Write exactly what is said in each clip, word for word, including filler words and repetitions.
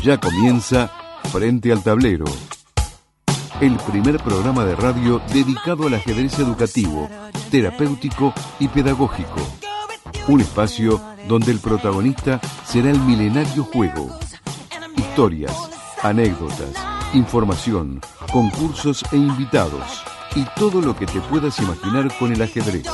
Ya comienza Frente al Tablero, el primer programa de radio dedicado al ajedrez educativo, terapéutico y pedagógico. Un espacio donde el protagonista será el milenario juego. Historias, anécdotas, información, concursos e invitados. Y todo lo que te puedas imaginar con el ajedrez.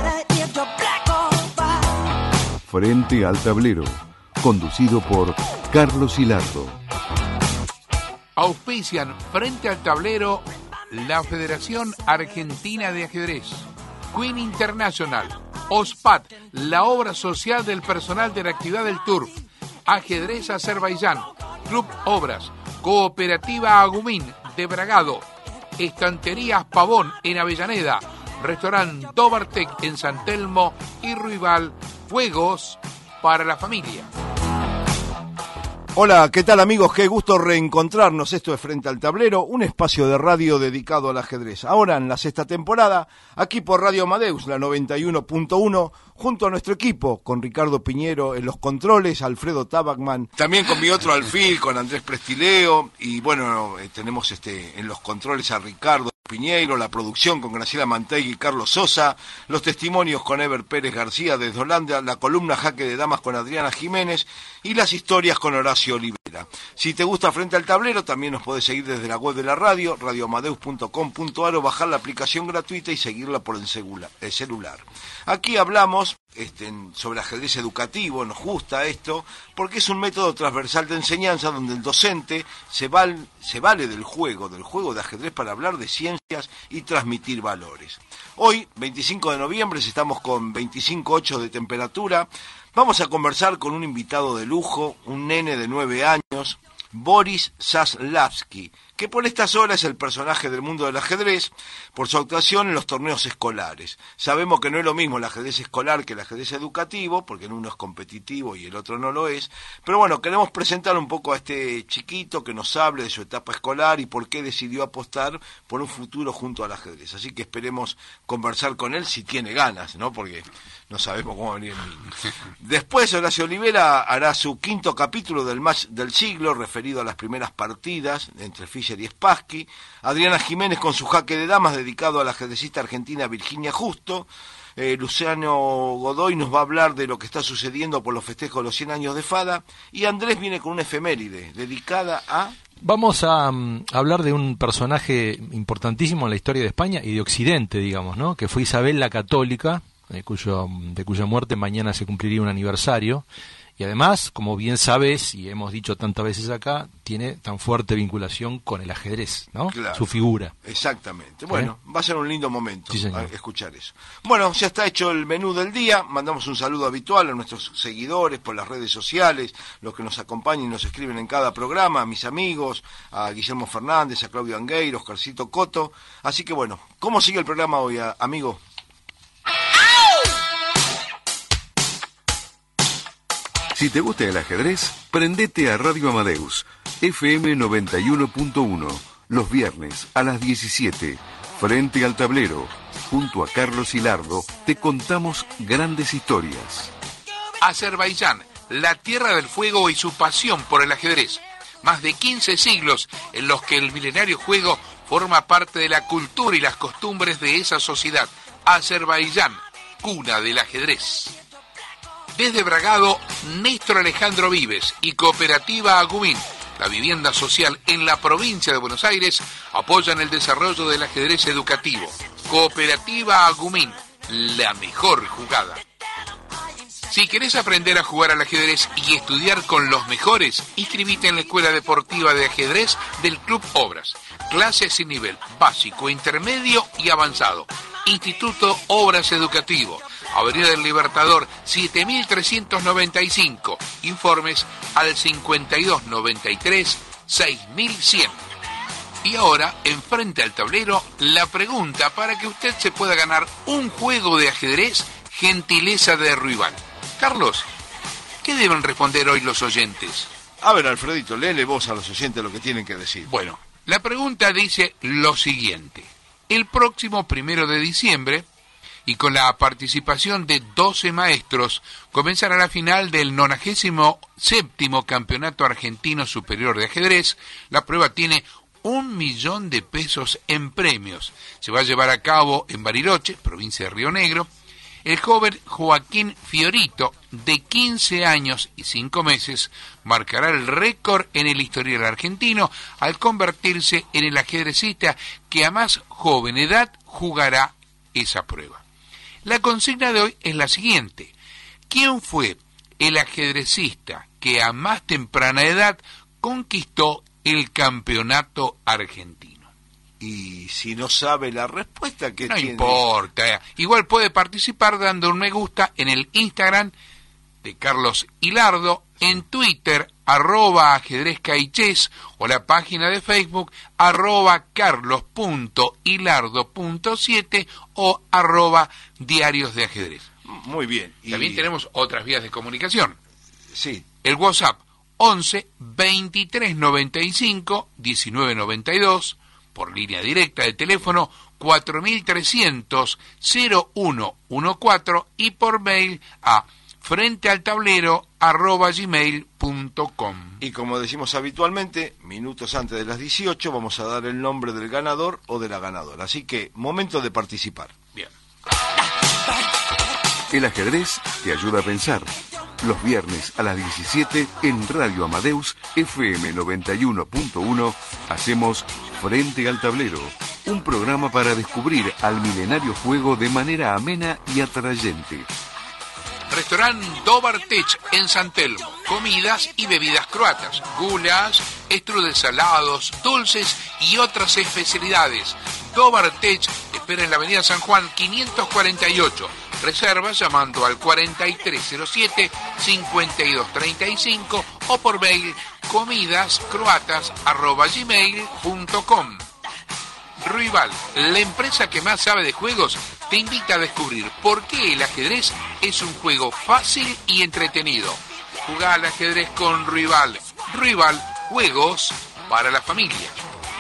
Frente al Tablero, conducido por Carlos Hilardo. Auspician Frente al Tablero la Federación Argentina de Ajedrez, Queen International, OSPAT, la obra social del personal de la actividad del Turf, Ajedrez Azerbaiyán, Club Obras, Cooperativa Agumín de Bragado, Estanterías Pavón en Avellaneda, Restaurante Dobartec en San Telmo y Ruibal, Juegos para la Familia. Hola, ¿qué tal amigos? Qué gusto reencontrarnos. Esto es Frente al Tablero, un espacio de radio dedicado al ajedrez. Ahora en la sexta temporada, aquí por Radio Amadeus, la noventa y uno punto uno, junto a nuestro equipo, con Ricardo Piñero en los controles, Alfredo Tabacman. También con mi otro alfil, con Andrés Prestileo, y bueno, eh, tenemos este en los controles a Ricardo Piñeiro, la producción con Graciela Mantegui y Carlos Sosa, los testimonios con Ever Pérez García desde Holanda, la columna Jaque de Damas con Adriana Jiménez y las historias con Horacio Olivera. Si te gusta Frente al Tablero, también nos podés seguir desde la web de la radio, radio amadeus punto com punto a r, o bajar la aplicación gratuita y seguirla por el celular. Aquí hablamos este, sobre ajedrez educativo, nos gusta esto, porque es un método transversal de enseñanza donde el docente se, val, se vale del juego, del juego de ajedrez para hablar de ciencias y transmitir valores. Hoy, veinticinco de noviembre, estamos con veinticinco punto ocho de temperatura. Vamos a conversar con un invitado de lujo, un nene de nueve años, Boris Zaslavsky, que por estas horas es el personaje del mundo del ajedrez por su actuación en los torneos escolares. Sabemos que no es lo mismo el ajedrez escolar que el ajedrez educativo, porque uno es competitivo y el otro no lo es, pero bueno, queremos presentar un poco a este chiquito que nos hable de su etapa escolar y por qué decidió apostar por un futuro junto al ajedrez. Así que esperemos conversar con él si tiene ganas, ¿no? Porque no sabemos cómo va a venir el niño. Después Horacio Olivera hará su quinto capítulo del match del siglo, referido a las primeras partidas entre Fischer y Spassky. Adriana Jiménez con su Jaque de Damas, dedicado a la ajedrecista argentina Virginia Justo. Eh, Luciano Godoy nos va a hablar de lo que está sucediendo por los festejos de los cien años de Fada. Y Andrés viene con una efeméride dedicada a... Vamos a um, hablar de un personaje importantísimo en la historia de España y de Occidente, digamos, ¿no? Que fue Isabel la Católica, de, cuyo, de cuya muerte mañana se cumpliría un aniversario. Y además, como bien sabes, y hemos dicho tantas veces acá, tiene tan fuerte vinculación con el ajedrez, ¿no? Claro, su figura. Exactamente. Bueno, ¿eh? Va a ser un lindo momento sí, escuchar eso. Bueno, ya está hecho el menú del día. Mandamos un saludo habitual a nuestros seguidores por las redes sociales, los que nos acompañan y nos escriben en cada programa, a mis amigos, a Guillermo Fernández, a Claudio Angueiro, a Oscarcito Coto. Así que bueno, ¿cómo sigue el programa hoy, amigo? Si te gusta el ajedrez, prendete a Radio Amadeus, F M noventa y uno punto uno, los viernes a las diecisiete, Frente al Tablero. Junto a Carlos Hilardo, te contamos grandes historias. Azerbaiyán, la tierra del fuego y su pasión por el ajedrez. Más de quince siglos en los que el milenario juego forma parte de la cultura y las costumbres de esa sociedad. Azerbaiyán, cuna del ajedrez. Desde Bragado, Néstor Alejandro Vives y Cooperativa Agumín, la vivienda social en la provincia de Buenos Aires, apoyan el desarrollo del ajedrez educativo. Cooperativa Agumín, la mejor jugada. Si querés aprender a jugar al ajedrez y estudiar con los mejores, inscribite en la Escuela Deportiva de Ajedrez del Club Obras. Clases sin nivel básico, intermedio y avanzado. Instituto Obras Educativo. Avenida del Libertador, siete mil trescientos noventa y cinco. Informes al cincuenta y dos noventa y tres, seis mil cien. Y ahora, en Frente al Tablero, la pregunta para que usted se pueda ganar un juego de ajedrez, gentileza de Ruibal. Carlos, ¿qué deben responder hoy los oyentes? A ver, Alfredito, léele vos a los oyentes lo que tienen que decir. Bueno, la pregunta dice lo siguiente. El próximo primero de diciembre y con la participación de doce maestros, comenzará la final del nonagésimo séptimo Campeonato Argentino Superior de Ajedrez. La prueba tiene un millón de pesos en premios. Se va a llevar a cabo en Bariloche, provincia de Río Negro. El joven Joaquín Fiorito, de quince años y cinco meses, marcará el récord en el historial argentino al convertirse en el ajedrecista que a más joven edad jugará esa prueba. La consigna de hoy es la siguiente: ¿quién fue el ajedrecista que a más temprana edad conquistó el campeonato argentino? Y si no sabe la respuesta, ¿qué no tiene? importa, igual puede participar dando un me gusta en el Instagram de Carlos Hilardo, en Twitter, arroba ajedrezcaiches, o la página de Facebook, arroba carlos.hilardo.siete o arroba diarios de ajedrez. Muy bien. Y también tenemos otras vías de comunicación. Sí. El WhatsApp, once veintitrés noventa y cinco diecinueve noventa y dos, por línea directa de teléfono cuatro mil trescientos cero uno catorce y por mail a frentealtablero arroba gmail punto com. Y como decimos habitualmente, minutos antes de las dieciocho vamos a dar el nombre del ganador o de la ganadora. Así que, momento de participar. Bien. El ajedrez te ayuda a pensar. Los viernes a las diecisiete en Radio Amadeus F M noventa y uno punto uno hacemos Frente al Tablero, un programa para descubrir al milenario juego de manera amena y atrayente. Restaurant Dobartech en San Telmo. Comidas y bebidas croatas, gulas, strudels salados, dulces y otras especialidades. Dobartech espera en la avenida San Juan quinientos cuarenta y ocho. Reservas llamando al cuarenta y tres cero siete cincuenta y dos treinta y cinco o por mail comidascroatas arroba gmail punto com. Ruibal, la empresa que más sabe de juegos, te invita a descubrir por qué el ajedrez es un juego fácil y entretenido. Jugá al ajedrez con Ruibal. Ruibal, juegos para la familia.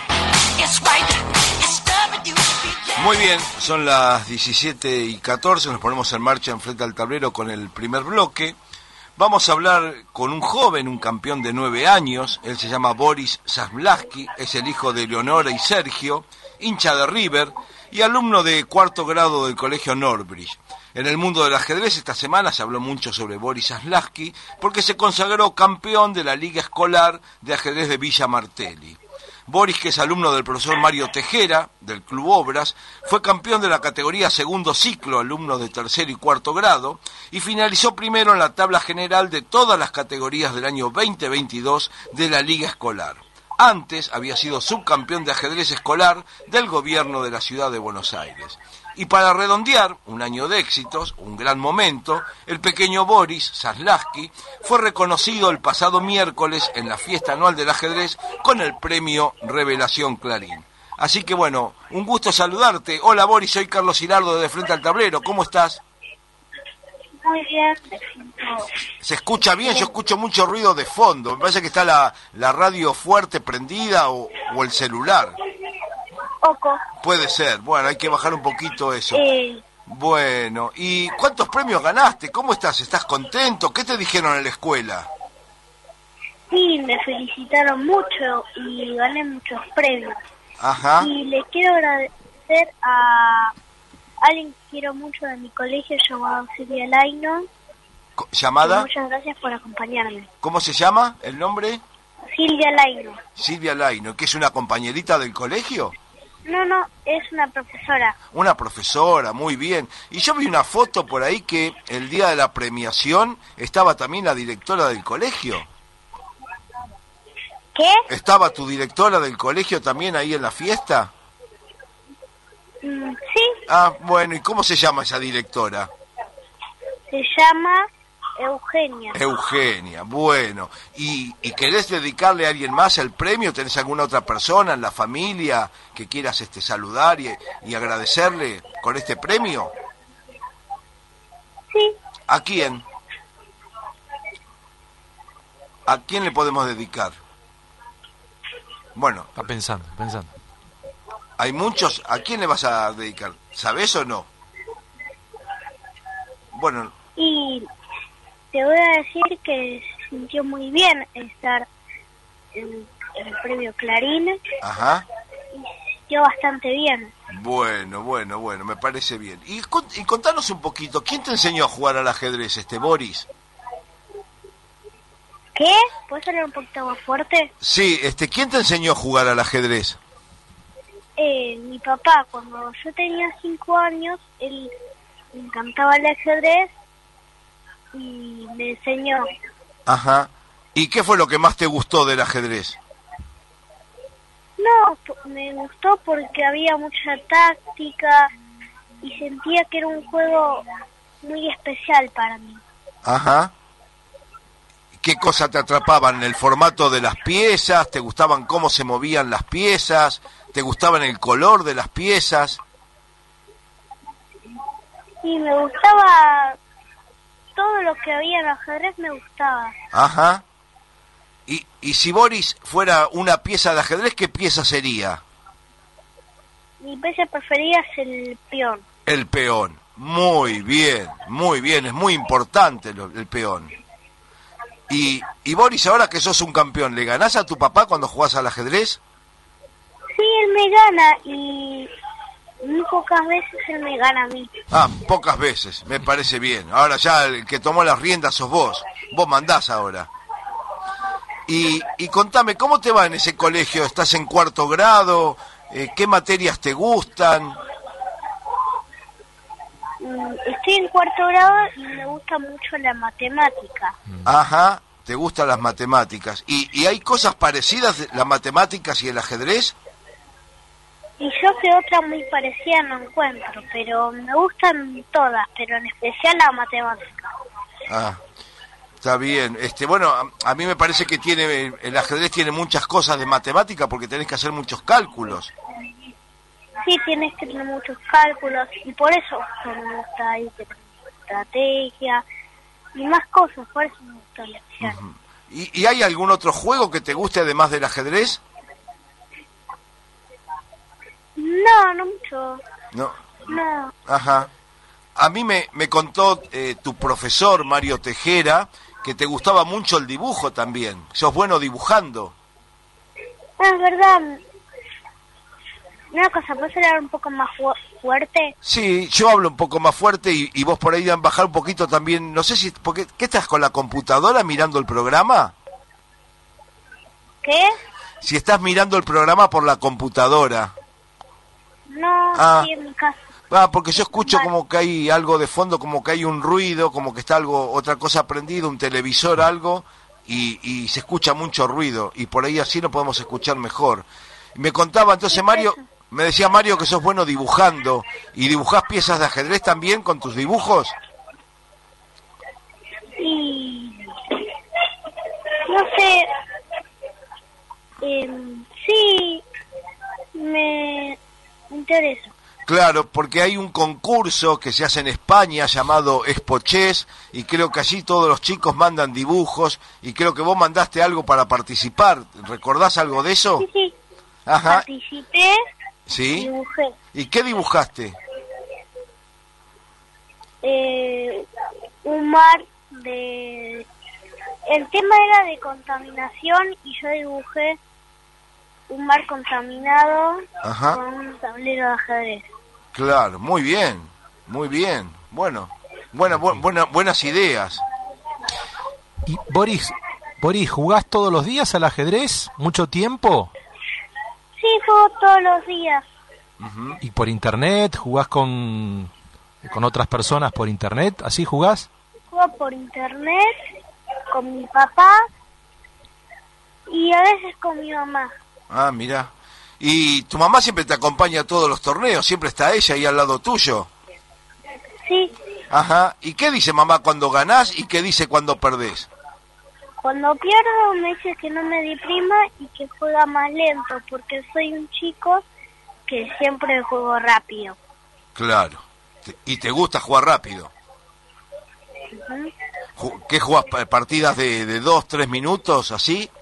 Muy bien, son las diecisiete y catorce, nos ponemos en marcha en Frente al Tablero con el primer bloque. Vamos a hablar con un joven, un campeón de nueve años, él se llama Boris Zaslavsky, es el hijo de Leonora y Sergio, hincha de River y alumno de cuarto grado del colegio Norbridge. En el mundo del ajedrez esta semana se habló mucho sobre Boris Zaslavsky porque se consagró campeón de la Liga Escolar de Ajedrez de Villa Martelli. Boris, que es alumno del profesor Mario Tejera, del Club Obras, fue campeón de la categoría segundo ciclo, alumno de tercer y cuarto grado, y finalizó primero en la tabla general de todas las categorías del año veinte veintidós de la Liga Escolar. Antes había sido subcampeón de ajedrez escolar del gobierno de la ciudad de Buenos Aires. Y para redondear un año de éxitos, un gran momento, el pequeño Boris Zaslavsky fue reconocido el pasado miércoles en la fiesta anual del ajedrez con el premio Revelación Clarín. Así que bueno, un gusto saludarte. Hola Boris, soy Carlos Hilardo de Frente al Tablero. ¿Cómo estás? Muy bien, me siento... ¿Se escucha bien? Yo escucho mucho ruido de fondo. Me parece que está la, la radio fuerte prendida o, o el celular. Poco. Puede ser. Bueno, hay que bajar un poquito eso. Eh, Bueno, ¿y cuántos premios ganaste? ¿Cómo estás? ¿Estás contento? ¿Qué te dijeron en la escuela? sí, me felicitaron mucho y gané muchos premios. Ajá. Y les quiero agradecer a alguien que quiero mucho de mi colegio llamado Silvia Laino. Co- ¿Llamada? Muchas gracias por acompañarme. ¿Cómo se llama el nombre? Silvia Laino. Silvia Laino, que es una compañerita del colegio. No, no, es una profesora. Una profesora, muy bien. Y yo vi una foto por ahí que el día de la premiación estaba también la directora del colegio. ¿Qué? ¿Estaba tu directora del colegio también ahí en la fiesta? Mm, sí, Ah, bueno, ¿y cómo se llama esa directora? se llama Eugenia. Eugenia, bueno. ¿Y, ¿Y querés dedicarle a alguien más el premio? ¿Tenés alguna otra persona en la familia que quieras este saludar y, y agradecerle con este premio? Sí, ¿A quién? ¿A quién le podemos dedicar? Bueno, Está pensando, pensando. hay muchos. ¿A quién le vas a dedicar? ¿Sabés o no? Bueno. Y te voy a decir que se sintió muy bien estar en, en el premio Clarín. Ajá. Y se sintió bastante bien. Bueno, bueno, bueno, me parece bien. Y, y contanos un poquito, ¿quién te enseñó a jugar al ajedrez, este Boris? ¿Qué? ¿Puedes hablar un poquito más fuerte? Sí, este, ¿quién te enseñó a jugar al ajedrez? Eh, mi papá, cuando yo tenía cinco años, él le encantaba el ajedrez y me enseñó. Ajá. ¿Y qué fue lo que más te gustó del ajedrez? No, me gustó porque había mucha táctica y sentía que era un juego muy especial para mí. Ajá. ¿Qué cosa te atrapaban? ¿El formato de las piezas? ¿Te gustaban cómo se movían las piezas? ¿Te gustaban el color de las piezas? Y me gustaba todo lo que había en el ajedrez, me gustaba. Ajá. Y, y si Boris fuera una pieza de ajedrez, ¿qué pieza sería? Mi pieza preferida es el peón. El peón. Muy bien, muy bien. Es muy importante lo, el peón. Y, y Boris, ahora que sos un campeón, ¿le ganás a tu papá cuando jugás al ajedrez? Sí, él me gana y muy pocas veces él me gana a mí. Ah, pocas veces, me parece bien. Ahora ya el que tomó las riendas sos vos. Vos mandás ahora. Y, y contame, ¿cómo te va en ese colegio? ¿Estás en cuarto grado? Eh, ¿Qué materias te gustan? Estoy en cuarto grado y me gusta mucho la matemática. Ajá, te gustan las matemáticas. ¿Y, y hay cosas parecidas de las matemáticas y el ajedrez? Y yo que otra muy parecida no encuentro, pero me gustan todas, pero en especial la matemática. Ah, está bien. Este, bueno, a, a mí me parece que tiene el ajedrez tiene muchas cosas de matemática porque tenés que hacer muchos cálculos. Sí, tienes que tener muchos cálculos y por eso me gusta ahí que tenés estrategia y más cosas, por eso me gusta el especial. Uh-huh. ¿Y, ¿Y hay algún otro juego que te guste además del ajedrez? No, no mucho. No. No. Ajá. A mí me, me contó eh, tu profesor, Mario Tejera, que te gustaba mucho el dibujo también. Sos bueno dibujando. Ah, es verdad. Una cosa, ¿puedes hablar un poco más fu- fuerte? Sí, yo hablo un poco más fuerte y, y vos por ahí bajar un poquito también. No sé si... Porque, ¿qué estás con la computadora mirando el programa? ¿Qué? Si estás mirando el programa por la computadora. No, Ah. sí, en mi casa. Ah, porque yo escucho Vale. como que hay algo de fondo, como que hay un ruido, como que está algo, otra cosa prendida, un televisor, algo, y, y se escucha mucho ruido, y por ahí así no podemos escuchar mejor. Me contaba entonces ¿Qué es Mario, eso? me decía Mario que sos bueno dibujando, y dibujás piezas de ajedrez también con tus dibujos. Y... no sé... Eh, sí, me interesa. Claro, porque hay un concurso que se hace en España llamado Expochess y creo que allí todos los chicos mandan dibujos y creo que vos mandaste algo para participar. ¿Recordás algo de eso? Sí, sí, Ajá. participé, ¿Sí? dibujé. ¿Y qué dibujaste? Eh, un mar de... El tema era de contaminación y yo dibujé un mar contaminado Ajá. con un tablero de ajedrez. Claro, muy bien, muy bien. Bueno, buena, bu- buena, buenas ideas. Y Boris, Boris, ¿jugás todos los días al ajedrez? ¿Mucho tiempo? Sí, juego todos los días. Ujú. ¿Y por internet? ¿Jugás con, con otras personas por internet? ¿Así jugás? Juego por internet con mi papá y a veces con mi mamá. Ah, mira. Y tu mamá siempre te acompaña a todos los torneos, siempre está ella ahí al lado tuyo. Sí, Ajá. ¿Y qué dice mamá cuando ganás y qué dice cuando perdés? cuando pierdo me dice que no me deprima y que juega más lento porque soy un chico que siempre juego rápido. Claro. Te- ¿Y te gusta jugar rápido? Ujú. Ju- ¿Qué jugás? Pa- ¿Partidas de, de dos, tres minutos, así?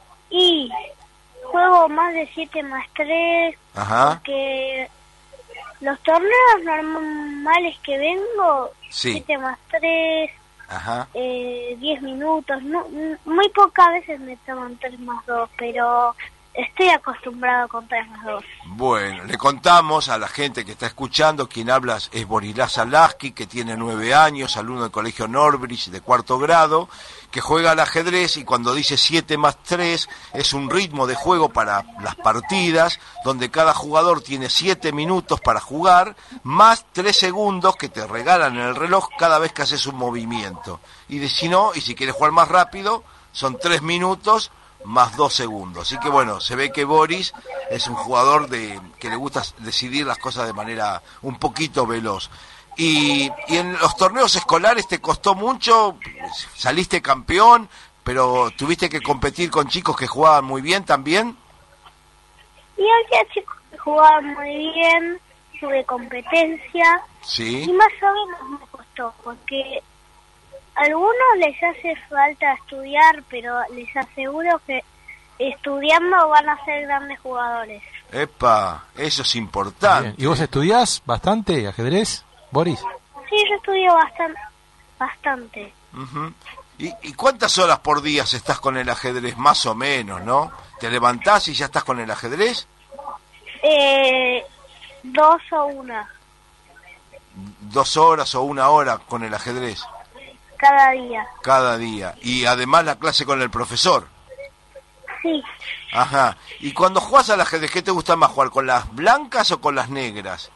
Y juego más de siete más tres Ajá. porque Los torneos normales que vengo, Sí. siete más tres, Ajá. eh, diez minutos, no, muy pocas veces me toman tres más dos, pero estoy acostumbrado con tres más dos. Bueno, le contamos a la gente que está escuchando, quien habla es Borilás Alaski, que tiene nueve años, alumno del Colegio Norbridge de cuarto grado, que juega al ajedrez y cuando dice siete más tres es un ritmo de juego para las partidas, donde cada jugador tiene siete minutos para jugar, más tres segundos que te regalan en el reloj cada vez que haces un movimiento. Y de, si no, y si quieres jugar más rápido, son tres minutos más dos segundos. Así que bueno, se ve que Boris es un jugador de que le gusta decidir las cosas de manera un poquito veloz. Y, y en los torneos escolares te costó mucho, saliste campeón, pero tuviste que competir con chicos que jugaban muy bien también. Y había chicos que jugaban muy bien, tuve competencia, Sí. y más o menos me costó, porque a algunos les hace falta estudiar, pero les aseguro que estudiando van a ser grandes jugadores. Epa, eso es importante. Bien. ¿Y vos estudiás bastante ajedrez, Boris? Sí, yo estudio bastante. bastante. Uh-huh. ¿Y, ¿Y cuántas horas por día estás con el ajedrez? Más o menos, ¿no? ¿Te levantás y ya estás con el ajedrez? Eh, dos o una, Dos horas o una hora con el ajedrez cada día. cada día. Y además la clase con el profesor. Sí, Ajá. ¿Y cuando jugás al ajedrez, qué te gusta más, jugar con las blancas o con las negras?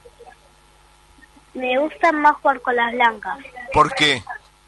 me gusta más jugar con las blancas. ¿Por qué?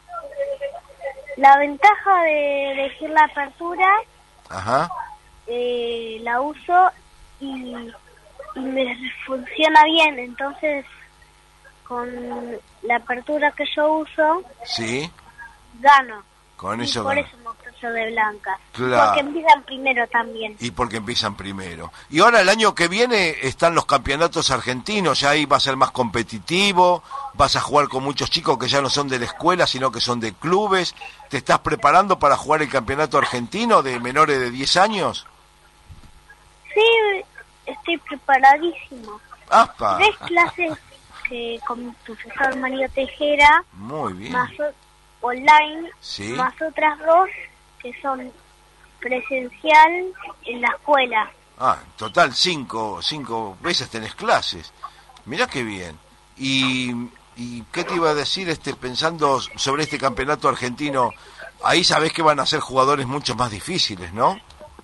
La ventaja de elegir la apertura, Ajá. eh, la uso y, y me funciona bien, entonces con la apertura que yo uso, Sí. gano. Con Y eso por gana. eso me ofrezo de blancas. Claro. Porque empiezan primero también. Y porque empiezan primero. Y ahora el año que viene están los campeonatos argentinos, ya ahí va a ser más competitivo, vas a jugar con muchos chicos que ya no son de la escuela, sino que son de clubes. ¿Te estás preparando para jugar el campeonato argentino de menores de diez años? Sí, estoy preparadísimo. ¡Apa! Tres clases que con mi profesor Mario Tejera, Muy bien. más o- online, Sí. más otras dos que son presencial en la escuela. Ah, en total cinco, cinco veces tenés clases. Mirá qué bien. ¿Y, y qué te iba a decir este pensando sobre este campeonato argentino? Ahí sabés que van a ser jugadores mucho más difíciles, ¿no?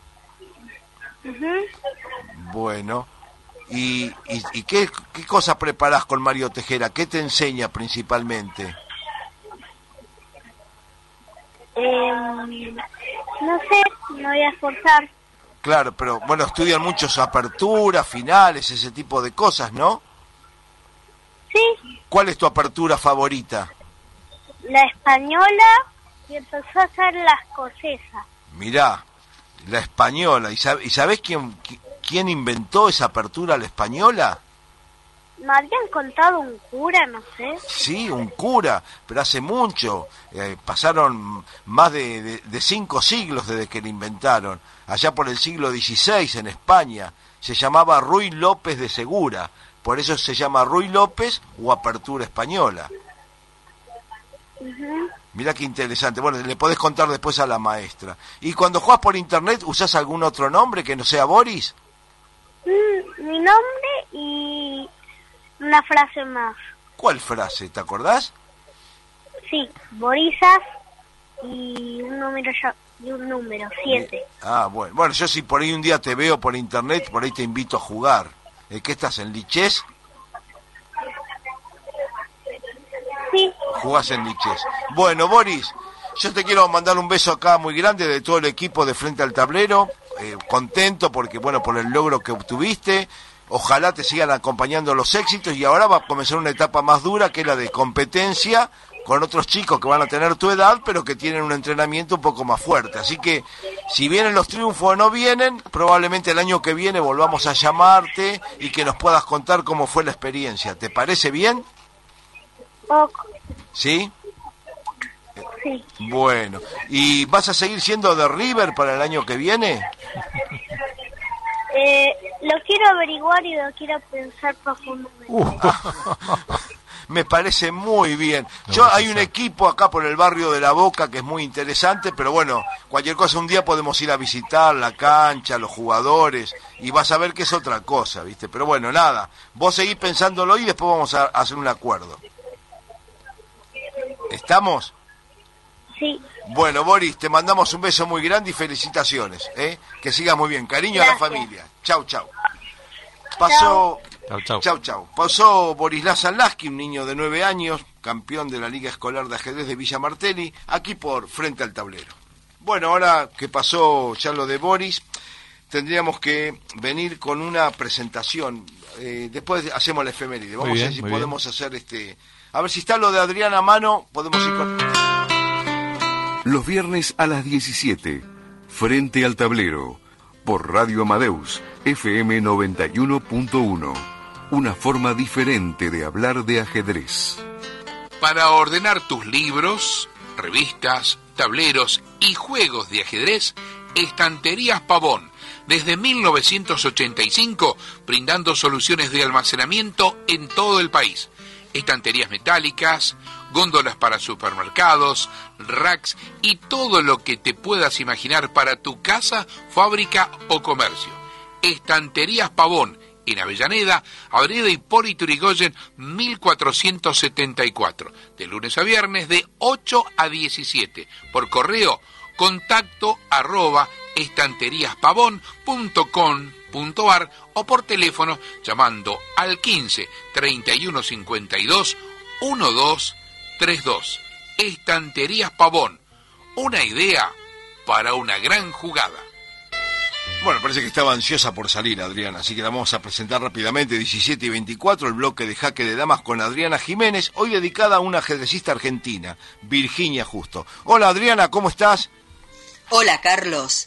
Ujú. Bueno. ¿Y, y, y qué, qué cosa preparás con Mario Tejera? ¿Qué te enseña principalmente? Eh, no sé, me voy a esforzar. Claro, pero bueno, estudian muchos aperturas, finales, ese tipo de cosas, ¿no? Sí, ¿Cuál es tu apertura favorita? la española y empezó a hacer la escocesa. Mirá, la española. ¿Y, sab- y sabés quién, qui- quién inventó esa apertura a la española? Me habían contado un cura, no sé. Sí, un cura, pero hace mucho. Eh, pasaron más de, de, de cinco siglos desde que la inventaron. Allá por el siglo dieciséis en España. Se llamaba Ruy López de Segura. Por eso se llama Ruy López o apertura española. Ujú. Mirá qué interesante. Bueno, le podés contar después a la maestra. ¿Y cuando jugás por internet usás algún otro nombre que no sea Boris? Mm, mi nombre y una frase más. ¿Cuál frase? ¿Te acordás? Sí, Borisas y un número ya, y un número, siete. Ah, bueno. Bueno, yo si por ahí un día te veo por internet, por ahí te invito a jugar. ¿Eh, ¿Qué estás, en Lichess? Sí, Jugás en Lichess. Bueno, Boris, yo te quiero mandar un beso acá muy grande de todo el equipo de Frente al Tablero. Eh, contento porque, bueno, por el logro que obtuviste. Ojalá te sigan acompañando los éxitos y ahora va a comenzar una etapa más dura que es la de competencia con otros chicos que van a tener tu edad pero que tienen un entrenamiento un poco más fuerte. Así que si vienen los triunfos o no vienen, probablemente el año que viene volvamos a llamarte y que nos puedas contar cómo fue la experiencia. ¿Te parece bien? poco, ¿Sí? sí. Bueno. ¿Y vas a seguir siendo de River para el año que viene? Eh, lo quiero quiero averiguar y lo quiero pensar profundamente. Uh. Me parece muy bien. Yo hay un equipo acá por el barrio de La Boca que es muy interesante, pero bueno, cualquier cosa un día podemos ir a visitar la cancha, los jugadores, y vas a ver que es otra cosa, ¿viste? Pero bueno, nada, vos seguís pensándolo y después vamos a hacer un acuerdo. ¿Estamos? Sí. Bueno, Boris, te mandamos un beso muy grande y felicitaciones, ¿eh? Que sigas muy bien. Cariño Gracias. a la familia. Chau, chau. Pasó... Chau, chau. Chau, chau. Pasó Borislav Zanlaski, un niño de nueve años, campeón de la Liga Escolar de Ajedrez de Villa Martelli, aquí por Frente al Tablero. Bueno, ahora que pasó ya lo de Boris, tendríamos que venir con una presentación. Eh, después hacemos la efeméride. Vamos bien, a ver si muy podemos hacer este... A ver si está lo de Adriana a mano, podemos ir con... Los viernes a las diecisiete, Frente al Tablero, por Radio Amadeus, F M noventa y uno punto uno. Una forma diferente de hablar de ajedrez. Para ordenar tus libros, revistas, tableros y juegos de ajedrez, Estanterías Pavón, desde mil novecientos ochenta y cinco, brindando soluciones de almacenamiento en todo el país. Estanterías metálicas, góndolas para supermercados, racks y todo lo que te puedas imaginar para tu casa, fábrica o comercio. Estanterías Pavón, en Avellaneda, Avenida Hipólito Yrigoyen, mil cuatrocientos setenta y cuatro, de lunes a viernes de ocho a diecisiete, por correo contacto arroba estanteriaspavón punto com punto ar o por teléfono llamando al quince, treinta y uno cincuenta y dos, doce treinta y dos. Estanterías Pavón, una idea para una gran jugada. Bueno, parece que estaba ansiosa por salir Adriana, así que la vamos a presentar rápidamente. Diecisiete y veinticuatro, el bloque de Jaque de Damas con Adriana Jiménez, hoy dedicada a una ajedrecista argentina, Virginia Justo. Hola Adriana, ¿cómo estás? Hola Carlos.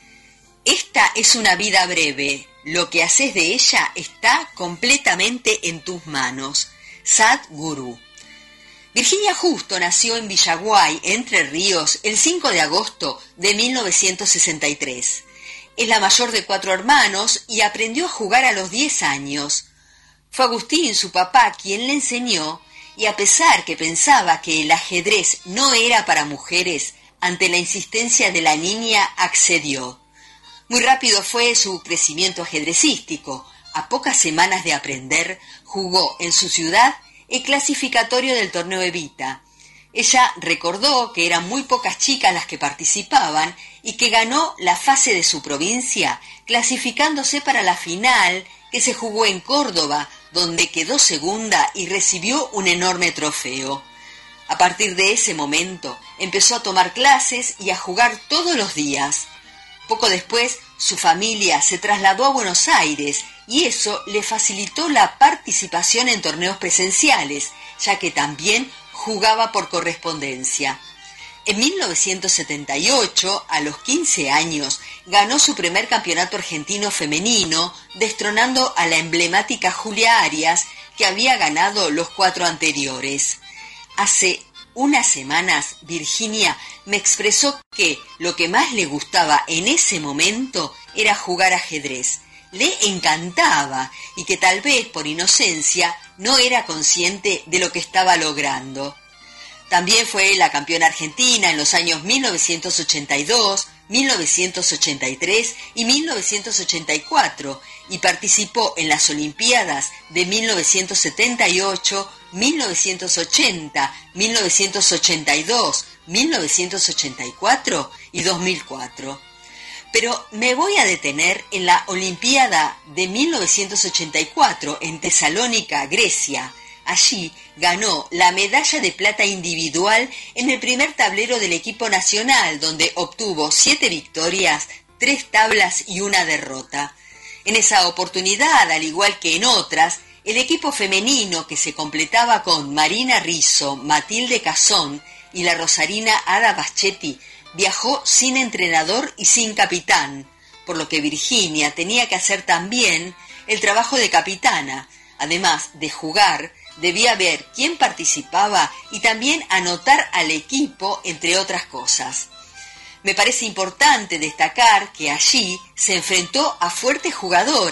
Esta es una vida breve. Lo que haces de ella está completamente en tus manos. Sadhguru. Virginia Justo nació en Villaguay, Entre Ríos, el cinco de agosto de mil novecientos sesenta y tres. Es la mayor de cuatro hermanos y aprendió a jugar a los diez años. Fue Agustín, su papá, quien le enseñó, y a pesar que pensaba que el ajedrez no era para mujeres, ante la insistencia de la niña accedió. Muy rápido fue su crecimiento ajedrecístico. A pocas semanas de aprender, jugó en su ciudad el clasificatorio del torneo Evita. Ella recordó que eran muy pocas chicas las que participaban y que ganó la fase de su provincia, clasificándose para la final que se jugó en Córdoba, donde quedó segunda y recibió un enorme trofeo. A partir de ese momento empezó a tomar clases y a jugar todos los días. Poco después, su familia se trasladó a Buenos Aires y eso le facilitó la participación en torneos presenciales, ya que también jugaba por correspondencia. En mil novecientos setenta y ocho, a los quince años, ganó su primer campeonato argentino femenino, destronando a la emblemática Julia Arias, que había ganado los cuatro anteriores. Hace unas semanas, Virginia me expresó que lo que más le gustaba en ese momento era jugar ajedrez. Le encantaba y que tal vez por inocencia no era consciente de lo que estaba logrando. También fue la campeona argentina en los años mil novecientos ochenta y dos, mil novecientos ochenta y tres y mil novecientos ochenta y cuatro y participó en las Olimpiadas de mil novecientos setenta y ocho, mil novecientos ochenta, mil novecientos ochenta y dos, mil novecientos ochenta y cuatro y dos mil cuatro. Pero me voy a detener en la Olimpiada de mil novecientos ochenta y cuatro en Tesalónica, Grecia. Allí ganó la medalla de plata individual en el primer tablero del equipo nacional, donde obtuvo siete victorias, tres tablas y una derrota. En esa oportunidad, al igual que en otras, el equipo femenino, que se completaba con Marina Rizzo, Matilde Cazón y la rosarina Ada Baschetti, viajó sin entrenador y sin capitán, por lo que Virginia tenía que hacer también el trabajo de capitana. Además de jugar, debía ver quién participaba y también anotar al equipo, entre otras cosas. Me parece importante destacar que allí se enfrentó a fuertes jugadoras,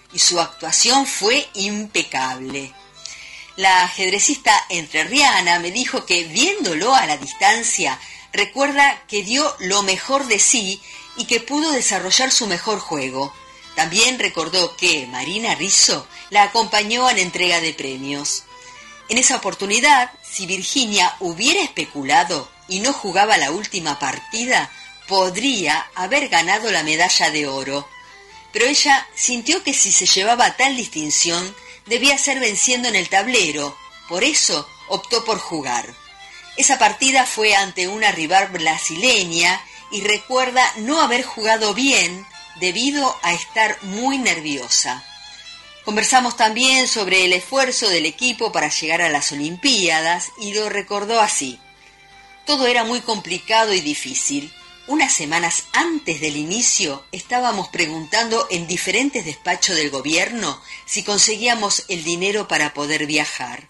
y su actuación fue impecable. La ajedrecista entrerriana me dijo que, viéndolo a la distancia, recuerda que dio lo mejor de sí y que pudo desarrollar su mejor juego. También recordó que Marina Rizzo la acompañó a la entrega de premios. En esa oportunidad, si Virginia hubiera especulado y no jugaba la última partida, podría haber ganado la medalla de oro. Pero ella sintió que si se llevaba tal distinción, debía ser venciendo en el tablero, por eso optó por jugar. Esa partida fue ante una rival brasileña y recuerda no haber jugado bien debido a estar muy nerviosa. Conversamos también sobre el esfuerzo del equipo para llegar a las Olimpiadas y lo recordó así. Todo era muy complicado y difícil. Unas semanas antes del inicio estábamos preguntando en diferentes despachos del gobierno si conseguíamos el dinero para poder viajar.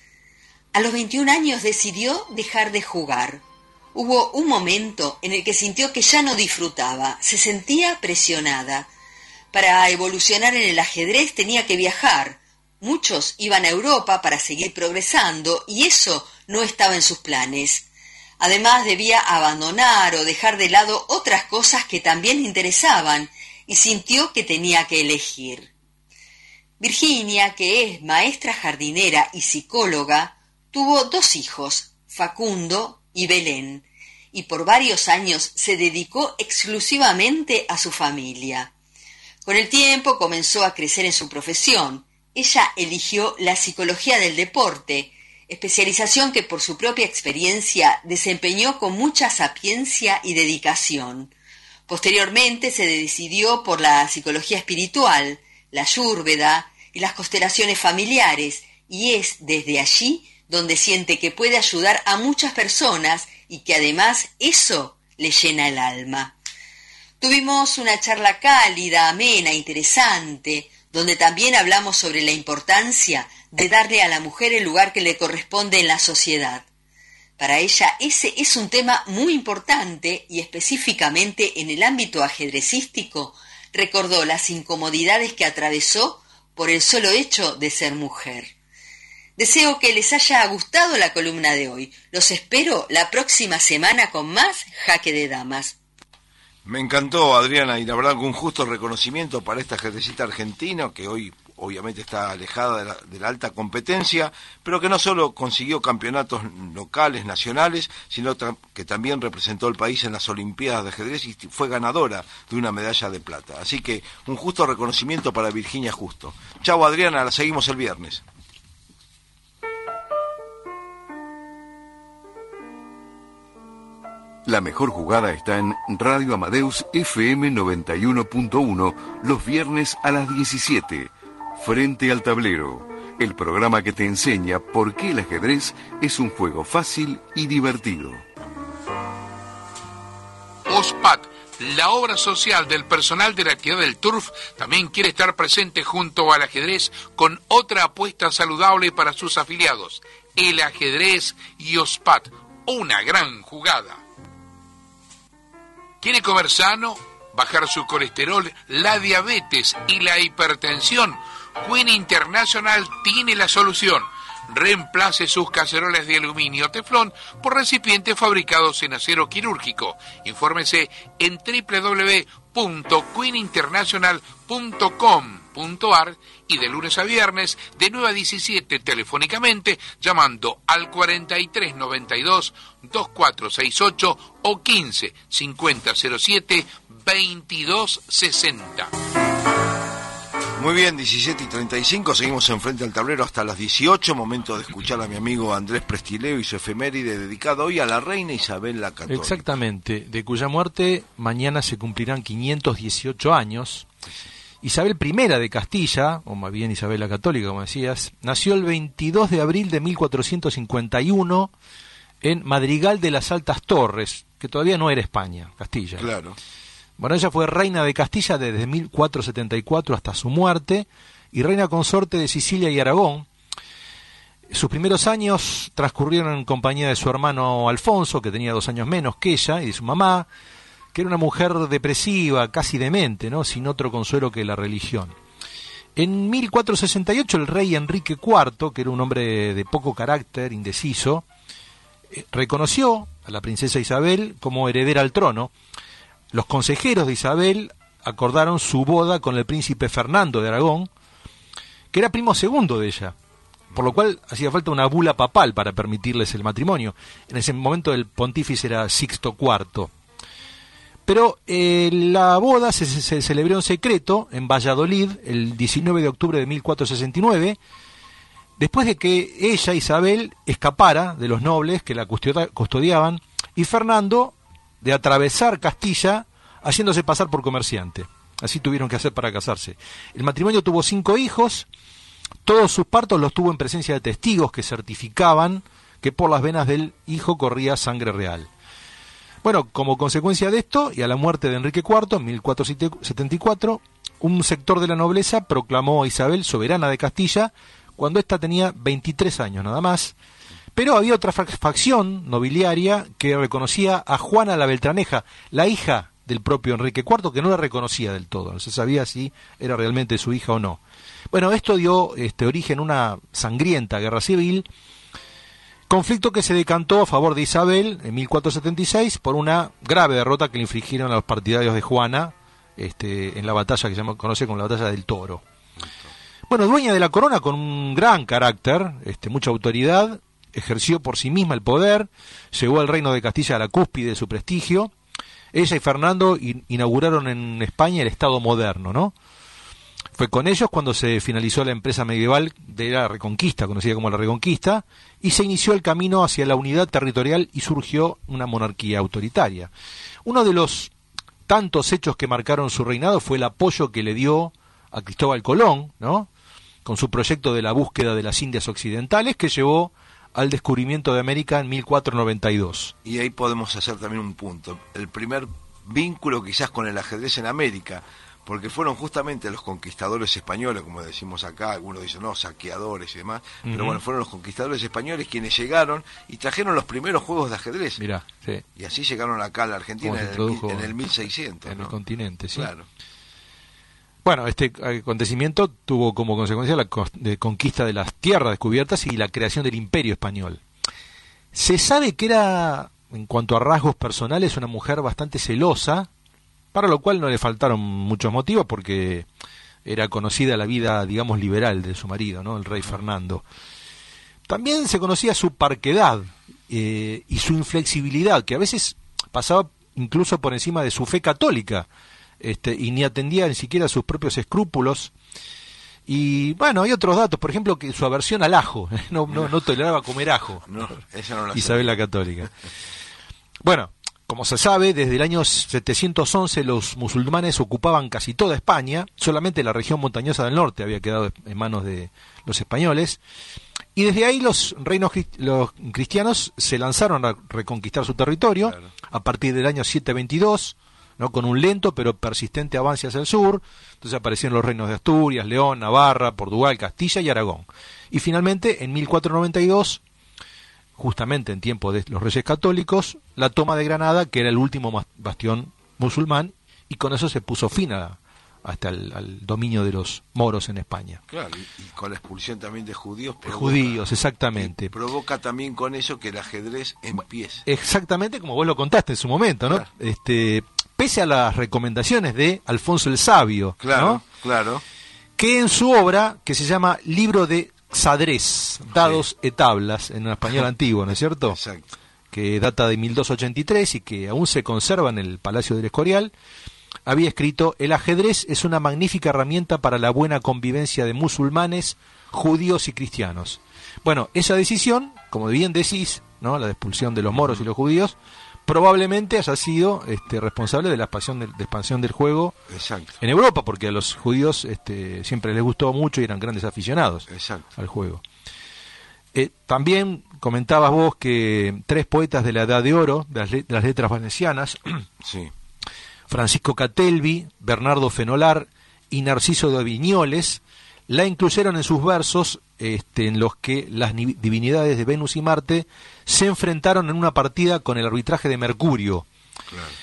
A los veintiún años decidió dejar de jugar. Hubo un momento en el que sintió que ya no disfrutaba, se sentía presionada. Para evolucionar en el ajedrez tenía que viajar. Muchos iban a Europa para seguir progresando y eso no estaba en sus planes. Además debía abandonar o dejar de lado otras cosas que también le interesaban y sintió que tenía que elegir. Virginia, que es maestra jardinera y psicóloga, tuvo dos hijos, Facundo y Belén, y por varios años se dedicó exclusivamente a su familia. Con el tiempo comenzó a crecer en su profesión. Ella eligió la psicología del deporte, especialización que por su propia experiencia desempeñó con mucha sapiencia y dedicación. Posteriormente se decidió por la psicología espiritual, la ayurveda y las constelaciones familiares, y es desde allí donde siente que puede ayudar a muchas personas y que además eso le llena el alma. Tuvimos una charla cálida, amena, interesante, donde también hablamos sobre la importancia de darle a la mujer el lugar que le corresponde en la sociedad. Para ella ese es un tema muy importante y específicamente en el ámbito ajedrecístico recordó las incomodidades que atravesó por el solo hecho de ser mujer. Deseo que les haya gustado la columna de hoy. Los espero la próxima semana con más Jaque de Damas. Me encantó, Adriana, y la verdad que un justo reconocimiento para esta ajedrecista argentina que hoy obviamente está alejada de la, de la alta competencia, pero que no solo consiguió campeonatos locales, nacionales, sino tra- que también representó al país en las Olimpiadas de ajedrez y fue ganadora de una medalla de plata. Así que un justo reconocimiento para Virginia Justo. Chau, Adriana, la seguimos el viernes. La mejor jugada está en Radio Amadeus F M noventa y uno punto uno los viernes a las diecisiete. Frente al tablero, el programa que te enseña por qué el ajedrez es un juego fácil y divertido. OSPAT, la obra social del personal de la actividad del Turf, también quiere estar presente junto al ajedrez con otra apuesta saludable para sus afiliados. El ajedrez y OSPAT, una gran jugada. ¿Quiere comer sano? Bajar su colesterol, la diabetes y la hipertensión. Queen International tiene la solución. Reemplace sus cacerolas de aluminio teflón por recipientes fabricados en acero quirúrgico. Infórmese en doble u doble u doble u punto queen international punto com punto a r y de lunes a viernes de nueve a diecisiete telefónicamente llamando al cuarenta y tres noventa y dos veinticuatro sesenta y ocho o quince cincuenta cero siete veintidós sesenta. Muy bien, diecisiete y treinta y cinco, seguimos en Frente al Tablero hasta las dieciocho, momento de escuchar a mi amigo Andrés Prestileo y su efeméride dedicado hoy a la reina Isabel la Católica. Exactamente, de cuya muerte mañana se cumplirán quinientos dieciocho años. Isabel primera de Castilla, o más bien Isabel la Católica, como decías, nació el veintidós de abril de mil cuatrocientos cincuenta y uno en Madrigal de las Altas Torres, que todavía no era España, Castilla. Claro. Bueno, ella fue reina de Castilla desde mil cuatrocientos setenta y cuatro hasta su muerte y reina consorte de Sicilia y Aragón. Sus primeros años transcurrieron en compañía de su hermano Alfonso, que tenía dos años menos que ella, y de su mamá, que era una mujer depresiva, casi demente, ¿no? Sin otro consuelo que la religión. En mil cuatrocientos sesenta y ocho el rey Enrique cuarto, que era un hombre de poco carácter, indeciso, eh, reconoció a la princesa Isabel como heredera al trono. Los consejeros de Isabel acordaron su boda con el príncipe Fernando de Aragón, que era primo segundo de ella, por lo cual hacía falta una bula papal para permitirles el matrimonio. En ese momento el pontífice era Sixto cuarto. Pero eh, la boda se, se, se celebró en secreto en Valladolid el diecinueve de octubre de mil cuatrocientos sesenta y nueve, después de que ella, Isabel, escapara de los nobles que la custodiaban y Fernando de atravesar Castilla haciéndose pasar por comerciante. Así tuvieron que hacer para casarse. El matrimonio tuvo cinco hijos, todos sus partos los tuvo en presencia de testigos que certificaban que por las venas del hijo corría sangre real. Bueno, como consecuencia de esto, y a la muerte de Enrique cuarto en mil cuatrocientos setenta y cuatro, un sector de la nobleza proclamó a Isabel soberana de Castilla cuando ésta tenía veintitrés años nada más, pero había otra facción nobiliaria que reconocía a Juana la Beltraneja, la hija del propio Enrique cuarto, que no la reconocía del todo, no se sabía si era realmente su hija o no. Bueno, esto dio este, origen a una sangrienta guerra civil, conflicto que se decantó a favor de Isabel en mil cuatrocientos setenta y seis por una grave derrota que le infligieron a los partidarios de Juana este, en la batalla que se conoce como la batalla del Toro. Bueno, dueña de la corona con un gran carácter, este, mucha autoridad, ejerció por sí misma el poder, llegó al reino de Castilla a la cúspide de su prestigio. Ella y Fernando in- inauguraron en España el Estado moderno, ¿no? Fue con ellos cuando se finalizó la empresa medieval de la Reconquista, conocida como la Reconquista, y se inició el camino hacia la unidad territorial y surgió una monarquía autoritaria. Uno de los tantos hechos que marcaron su reinado fue el apoyo que le dio a Cristóbal Colón, ¿no?, con su proyecto de la búsqueda de las Indias Occidentales, que llevó al descubrimiento de América en mil cuatrocientos noventa y dos. Y ahí podemos hacer también un punto. El primer vínculo quizás con el ajedrez en América, porque fueron justamente los conquistadores españoles, como decimos acá, algunos dicen, no, saqueadores y demás, uh-huh. pero bueno, fueron los conquistadores españoles quienes llegaron y trajeron los primeros juegos de ajedrez. Mirá, sí. Y así llegaron acá a la Argentina en el, en el mil seiscientos. En ¿no? el continente, sí. Claro. Bueno, este acontecimiento tuvo como consecuencia la conquista de las tierras descubiertas y la creación del Imperio Español. Se sabe que era, en cuanto a rasgos personales, una mujer bastante celosa, para lo cual no le faltaron muchos motivos, porque era conocida la vida, digamos, liberal de su marido, ¿no?, el rey Fernando. También se conocía su parquedad eh, y su inflexibilidad, que a veces pasaba incluso por encima de su fe católica, este, y ni atendía ni siquiera a sus propios escrúpulos. Y bueno, hay otros datos, por ejemplo, que su aversión al ajo, no, no, no toleraba comer ajo, no, esa no la Isabel la Católica. Bueno, como se sabe, desde el año setecientos once los musulmanes ocupaban casi toda España, solamente la región montañosa del norte había quedado en manos de los españoles, y desde ahí los reinos los cristianos se lanzaron a reconquistar su territorio, claro, a partir del año setecientos veintidós, ¿no?, con un lento pero persistente avance hacia el sur. Entonces aparecieron los reinos de Asturias, León, Navarra, Portugal, Castilla y Aragón. Y finalmente, en mil cuatrocientos noventa y dos, justamente en tiempo de los Reyes Católicos, la toma de Granada, que era el último bastión musulmán, y con eso se puso fin a, hasta el, al dominio de los moros en España. Claro, y, y con la expulsión también de judíos. Provoca, judíos, exactamente. Provoca también con eso que el ajedrez empiece. Exactamente, como vos lo contaste en su momento, ¿no? Claro. Este, pese a las recomendaciones de Alfonso el Sabio, claro, ¿no?, claro, que en su obra, que se llama Libro de Xadrez, dados sí. e tablas, en español antiguo, ¿no es cierto? Exacto. Que data de mil doscientos ochenta y tres y que aún se conserva en el Palacio del Escorial, había escrito: el ajedrez es una magnífica herramienta para la buena convivencia de musulmanes, judíos y cristianos. Bueno, esa decisión, como bien decís, ¿no?, la de expulsión de los moros y los judíos, probablemente haya sido este, responsable de la expansión del, de expansión del juego. Exacto. En Europa, porque a los judíos este, siempre les gustó mucho y eran grandes aficionados. Exacto. Al juego. Eh, también comentabas vos que tres poetas de la Edad de Oro, de las, de las letras venecianas, sí. Francisco Catelvi, Bernardo Fenolar y Narciso de Viñoles, la incluyeron en sus versos, este, en los que las divinidades de Venus y Marte se enfrentaron en una partida con el arbitraje de Mercurio. Claro.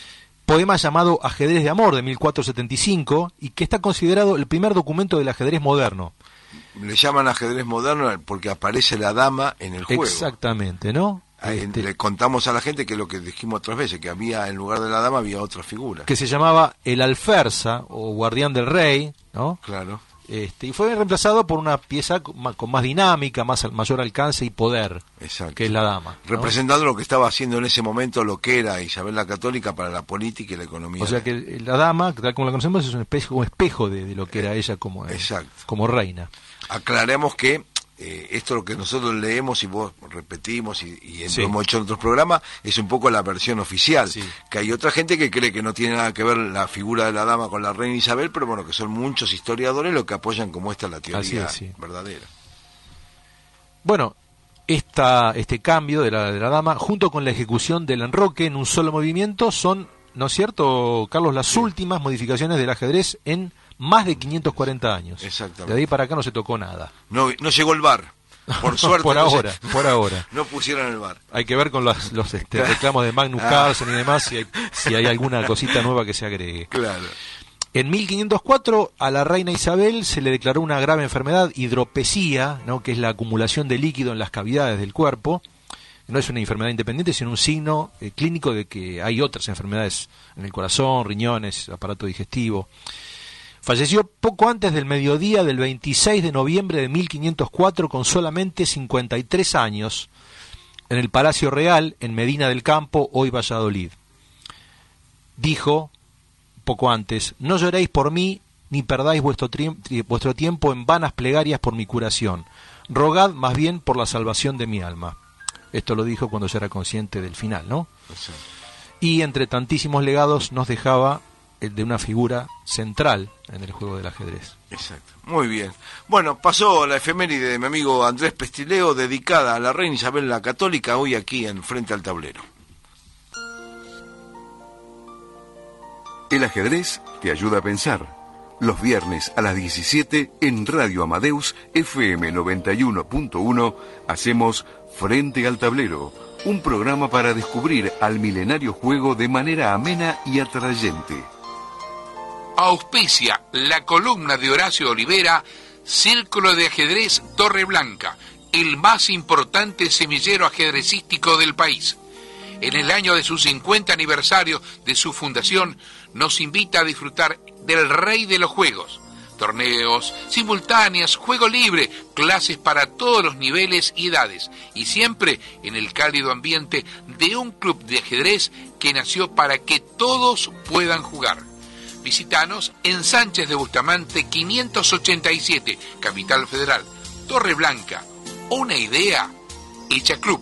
poema llamado Ajedrez de Amor de mil cuatrocientos setenta y cinco y que está considerado el primer documento del ajedrez moderno. Le llaman ajedrez moderno porque aparece la dama en el juego. Exactamente, ¿no? Ahí, Este, le contamos a la gente que lo que dijimos otras veces, que había en lugar de la dama había otra figura. que se llamaba el alferza o guardián del rey, ¿no? Claro. Este, y fue reemplazado por una pieza con más, con más dinámica, más mayor alcance y poder, Exacto. que es la dama, ¿no? Representando lo que estaba haciendo en ese momento lo que era Isabel la Católica para la política y la economía. O sea que la dama, tal como la conocemos, es un espejo, un espejo de, de lo que era ella como, Exacto. como reina. Aclaremos que eh, esto lo que nosotros leemos y vos repetimos y, y Sí. lo hemos hecho en otros programas es un poco la versión oficial. Sí. Que hay otra gente que cree que no tiene nada que ver la figura de la dama con la reina Isabel, pero bueno, que son muchos historiadores los que apoyan como esta la teoría Así es, sí. verdadera. Bueno, esta, este cambio de la, de la dama, junto con la ejecución del enroque en un solo movimiento, son, ¿no es cierto, Carlos, las Sí. últimas modificaciones del ajedrez en más de quinientos cuarenta años? Exactamente. De ahí para acá no se tocó nada. No, no llegó el bar. Por suerte. por no ahora, se- por ahora. No pusieron el bar. Hay que ver con los, los este, reclamos de Magnus Ah. Carlsen y demás si hay, si hay alguna cosita nueva que se agregue. Claro. En mil quinientos cuatro a la reina Isabel se le declaró una grave enfermedad, hidropesía, ¿no? que es la acumulación de líquido en las cavidades del cuerpo. No es una enfermedad independiente, sino un signo eh, clínico de que hay otras enfermedades en el corazón, riñones, aparato digestivo. Falleció poco antes del mediodía del veintiséis de noviembre de mil quinientos cuatro con solamente cincuenta y tres años en el Palacio Real en Medina del Campo, hoy Valladolid. Dijo poco antes: no lloréis por mí ni perdáis vuestro, tri- vuestro tiempo en vanas plegarias por mi curación. Rogad más bien por la salvación de mi alma. Esto lo dijo cuando ya era consciente del final, ¿no? Exacto. Y entre tantísimos legados nos dejaba el de una figura central en el juego del ajedrez. Exacto. Muy bien. Bueno, pasó la efeméride de mi amigo Andrés Pestileo dedicada a la reina Isabel la Católica, hoy aquí en Frente al Tablero. El ajedrez te ayuda a pensar. Los viernes a las diecisiete en Radio Amadeus F M noventa y uno punto uno hacemos Frente al Tablero, un programa para descubrir al milenario juego de manera amena y atrayente. Auspicia la columna de Horacio Olivera, Círculo de Ajedrez Torre Blanca, el más importante semillero ajedrecístico del país. En el año de su cincuenta aniversario de su fundación, nos invita a disfrutar del rey de los juegos. Torneos, simultáneas, juego libre, clases para todos los niveles y edades, y siempre en el cálido ambiente de un club de ajedrez que nació para que todos puedan jugar. Visítanos en Sánchez de Bustamante quinientos ochenta y siete, Capital Federal, Torre Blanca. Una idea hecha club.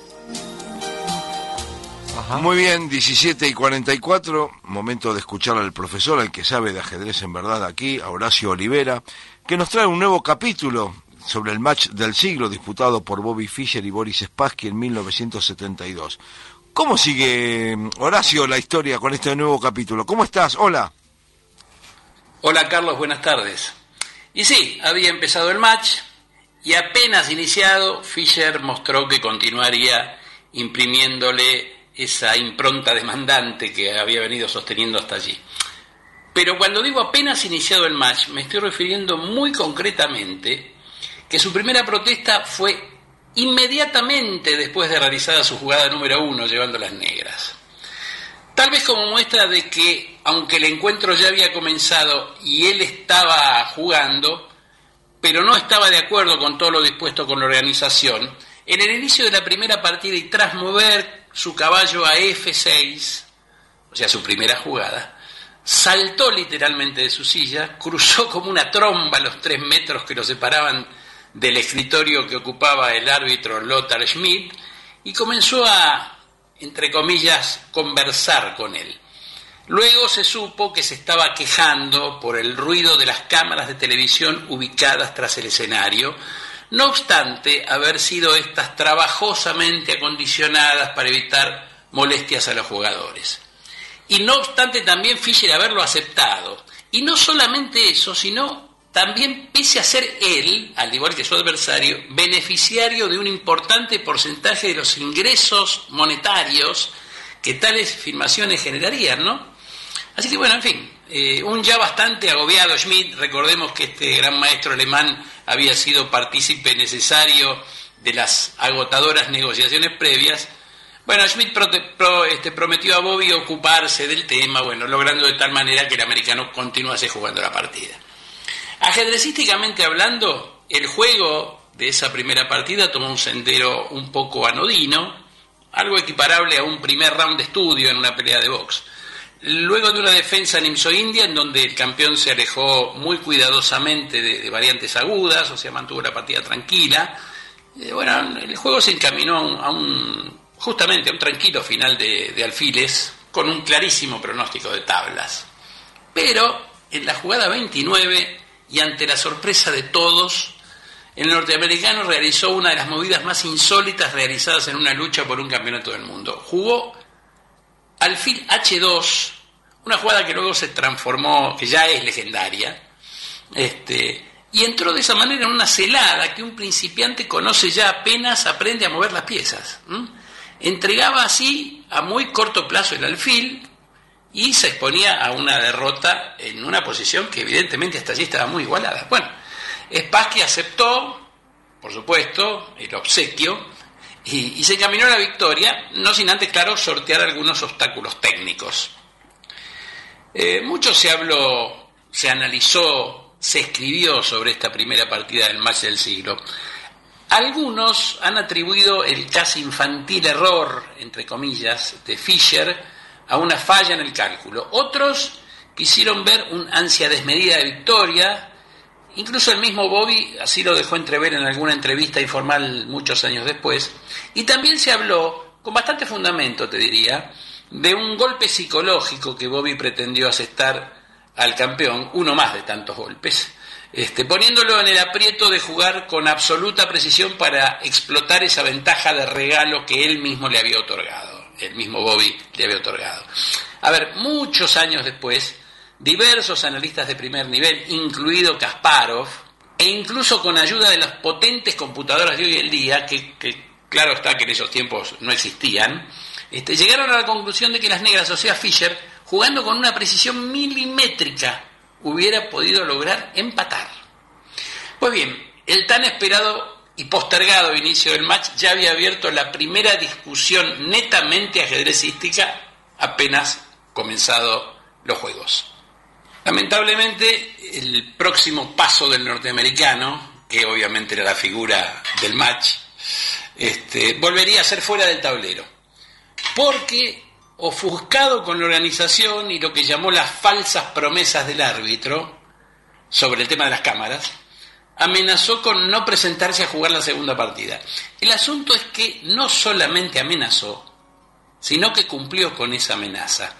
Ajá. Muy bien, diecisiete y cuarenta y cuatro, momento de escuchar al profesor, al que sabe de ajedrez en verdad aquí, a Horacio Olivera, que nos trae un nuevo capítulo sobre el match del siglo disputado por Bobby Fischer y Boris Spassky en mil novecientos setenta y dos. ¿Cómo sigue, Horacio, la historia con este nuevo capítulo? ¿Cómo estás? Hola. Hola Carlos, buenas tardes. Y sí, había empezado el match y apenas iniciado, Fischer mostró que continuaría imprimiéndole esa impronta demandante que había venido sosteniendo hasta allí. Pero cuando digo apenas iniciado el match, me estoy refiriendo muy concretamente que su primera protesta fue inmediatamente después de realizada su jugada número uno, llevando las negras. Tal vez como muestra de que, aunque el encuentro ya había comenzado y él estaba jugando, pero no estaba de acuerdo con todo lo dispuesto con la organización, en el inicio de la primera partida y tras mover su caballo a F seis, o sea, su primera jugada, saltó literalmente de su silla, cruzó como una tromba los tres metros que lo separaban del escritorio que ocupaba el árbitro Lothar Schmidt y comenzó a, entre comillas, conversar con él. Luego se supo que se estaba quejando por el ruido de las cámaras de televisión ubicadas tras el escenario, no obstante haber sido estas trabajosamente acondicionadas para evitar molestias a los jugadores. Y no obstante también Fischer haberlo aceptado. Y no solamente eso, sino también pese a ser él, al igual que su adversario, beneficiario de un importante porcentaje de los ingresos monetarios que tales filmaciones generarían, ¿no? Así que bueno, en fin, eh, un ya bastante agobiado Schmidt, recordemos que este gran maestro alemán había sido partícipe necesario de las agotadoras negociaciones previas. Bueno, Schmidt pro, pro, este, prometió a Bobby ocuparse del tema, bueno, logrando de tal manera que el americano continuase jugando la partida. Ajedrecísticamente hablando, el juego de esa primera partida tomó un sendero un poco anodino, algo equiparable a un primer round de estudio en una pelea de box. Luego de una defensa en Imso-India, en donde el campeón se alejó muy cuidadosamente de, de variantes agudas, o sea, mantuvo la partida tranquila, eh, bueno, el juego se encaminó a un... A un justamente a un tranquilo final de, de alfiles, con un clarísimo pronóstico de tablas. Pero en la jugada veintinueve, y ante la sorpresa de todos, el norteamericano realizó una de las movidas más insólitas realizadas en una lucha por un campeonato del mundo. Jugó alfil hache dos, una jugada que luego se transformó, que ya es legendaria, este, y entró de esa manera en una celada que un principiante conoce ya apenas aprende a mover las piezas. ¿Mm? Entregaba así a muy corto plazo el alfil y se exponía a una derrota en una posición que evidentemente hasta allí estaba muy igualada. Bueno, Spassky aceptó, por supuesto, el obsequio y, y se encaminó a la victoria, no sin antes, claro, sortear algunos obstáculos técnicos. Eh, mucho se habló, se analizó, se escribió sobre esta primera partida del match del siglo. Algunos han atribuido el casi infantil error, entre comillas, de Fischer a una falla en el cálculo. Otros quisieron ver una ansia desmedida de victoria. Incluso el mismo Bobby así lo dejó entrever en alguna entrevista informal muchos años después. Y también se habló, con bastante fundamento te diría, de un golpe psicológico que Bobby pretendió asestar al campeón, uno más de tantos golpes. Este, poniéndolo en el aprieto de jugar con absoluta precisión para explotar esa ventaja de regalo que él mismo le había otorgado, el mismo Bobby le había otorgado. A ver, muchos años después, diversos analistas de primer nivel, incluido Kasparov, e incluso con ayuda de las potentes computadoras de hoy en día, que, que claro está que en esos tiempos no existían, este, llegaron a la conclusión de que las negras, o sea Fischer, jugando con una precisión milimétrica, hubiera podido lograr empatar. Pues bien, el tan esperado y postergado inicio del match ya había abierto la primera discusión netamente ajedrecística apenas comenzado los juegos. Lamentablemente, el próximo paso del norteamericano, que obviamente era la figura del match, este, volvería a ser fuera del tablero, porque ofuscado con la organización y lo que llamó las falsas promesas del árbitro sobre el tema de las cámaras, amenazó con no presentarse a jugar la segunda partida. El asunto es que no solamente amenazó, sino que cumplió con esa amenaza,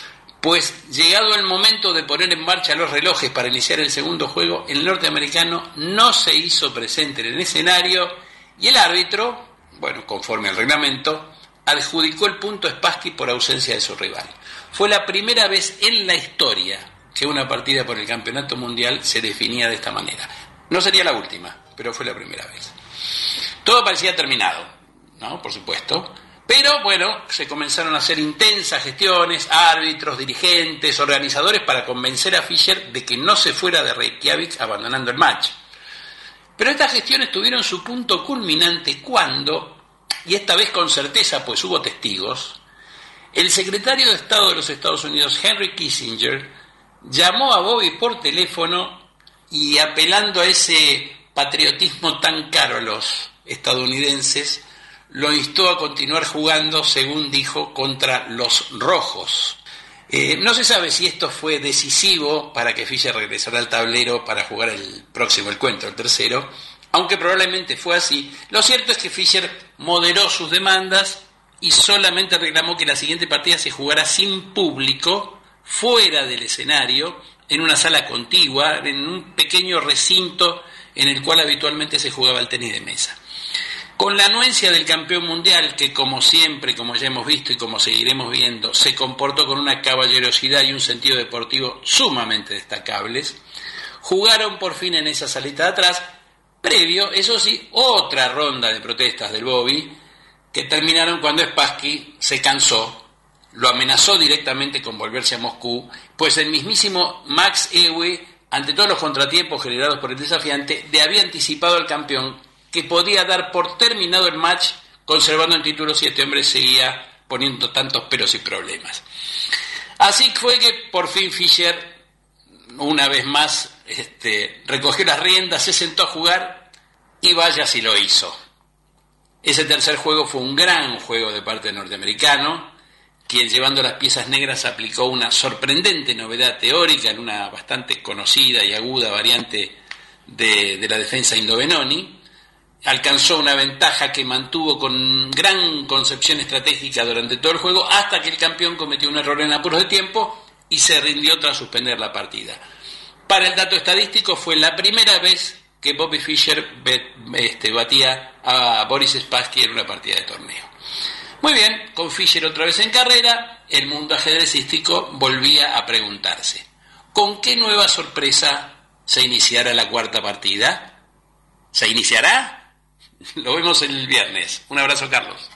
pues llegado el momento de poner en marcha los relojes para iniciar el segundo juego, el norteamericano no se hizo presente en el escenario y el árbitro, bueno, conforme al reglamento, adjudicó el punto a Spassky por ausencia de su rival. Fue la primera vez en la historia que una partida por el campeonato mundial se definía de esta manera. No sería la última, pero fue la primera vez. Todo parecía terminado, ¿no? Por supuesto. Pero, bueno, se comenzaron a hacer intensas gestiones, árbitros, dirigentes, organizadores, para convencer a Fischer de que no se fuera de Reykjavik abandonando el match. Pero estas gestiones tuvieron su punto culminante cuando, y esta vez con certeza, pues hubo testigos, el secretario de Estado de los Estados Unidos, Henry Kissinger, llamó a Bobby por teléfono y, apelando a ese patriotismo tan caro a los estadounidenses, lo instó a continuar jugando, según dijo, contra los rojos. Eh, no se sabe si esto fue decisivo para que Fischer regresara al tablero para jugar el próximo encuentro, el tercero, aunque probablemente fue así. Lo cierto es que Fischer moderó sus demandas y solamente reclamó que la siguiente partida se jugara sin público, fuera del escenario, en una sala contigua, en un pequeño recinto en el cual habitualmente se jugaba el tenis de mesa. Con la anuencia del campeón mundial, que como siempre, como ya hemos visto y como seguiremos viendo, se comportó con una caballerosidad y un sentido deportivo sumamente destacables, jugaron por fin en esa salita de atrás, previo, eso sí, otra ronda de protestas del Bobby, que terminaron cuando Spassky se cansó lo amenazó directamente con volverse a Moscú, pues el mismísimo Max Euwe, ante todos los contratiempos generados por el desafiante, le había anticipado al campeón que podía dar por terminado el match conservando el título si este hombre seguía poniendo tantos peros y problemas. Así fue que por fin Fischer, una vez más, este, recogió las riendas, se sentó a jugar y vaya si lo hizo. Ese tercer juego fue un gran juego de parte del norteamericano, quien llevando las piezas negras aplicó una sorprendente novedad teórica en una bastante conocida y aguda variante de, de la defensa Indo-Benoni. Alcanzó una ventaja que mantuvo con gran concepción estratégica durante todo el juego, hasta que el campeón cometió un error en apuros de tiempo y se rindió tras suspender la partida. Para el dato estadístico, fue la primera vez que Bobby Fischer este, batía a Boris Spassky en una partida de torneo. Muy bien, con Fischer otra vez en carrera, el mundo ajedrecístico volvía a preguntarse: ¿con qué nueva sorpresa se iniciará la cuarta partida? ¿Se iniciará? Lo vemos el viernes. Un abrazo, Carlos.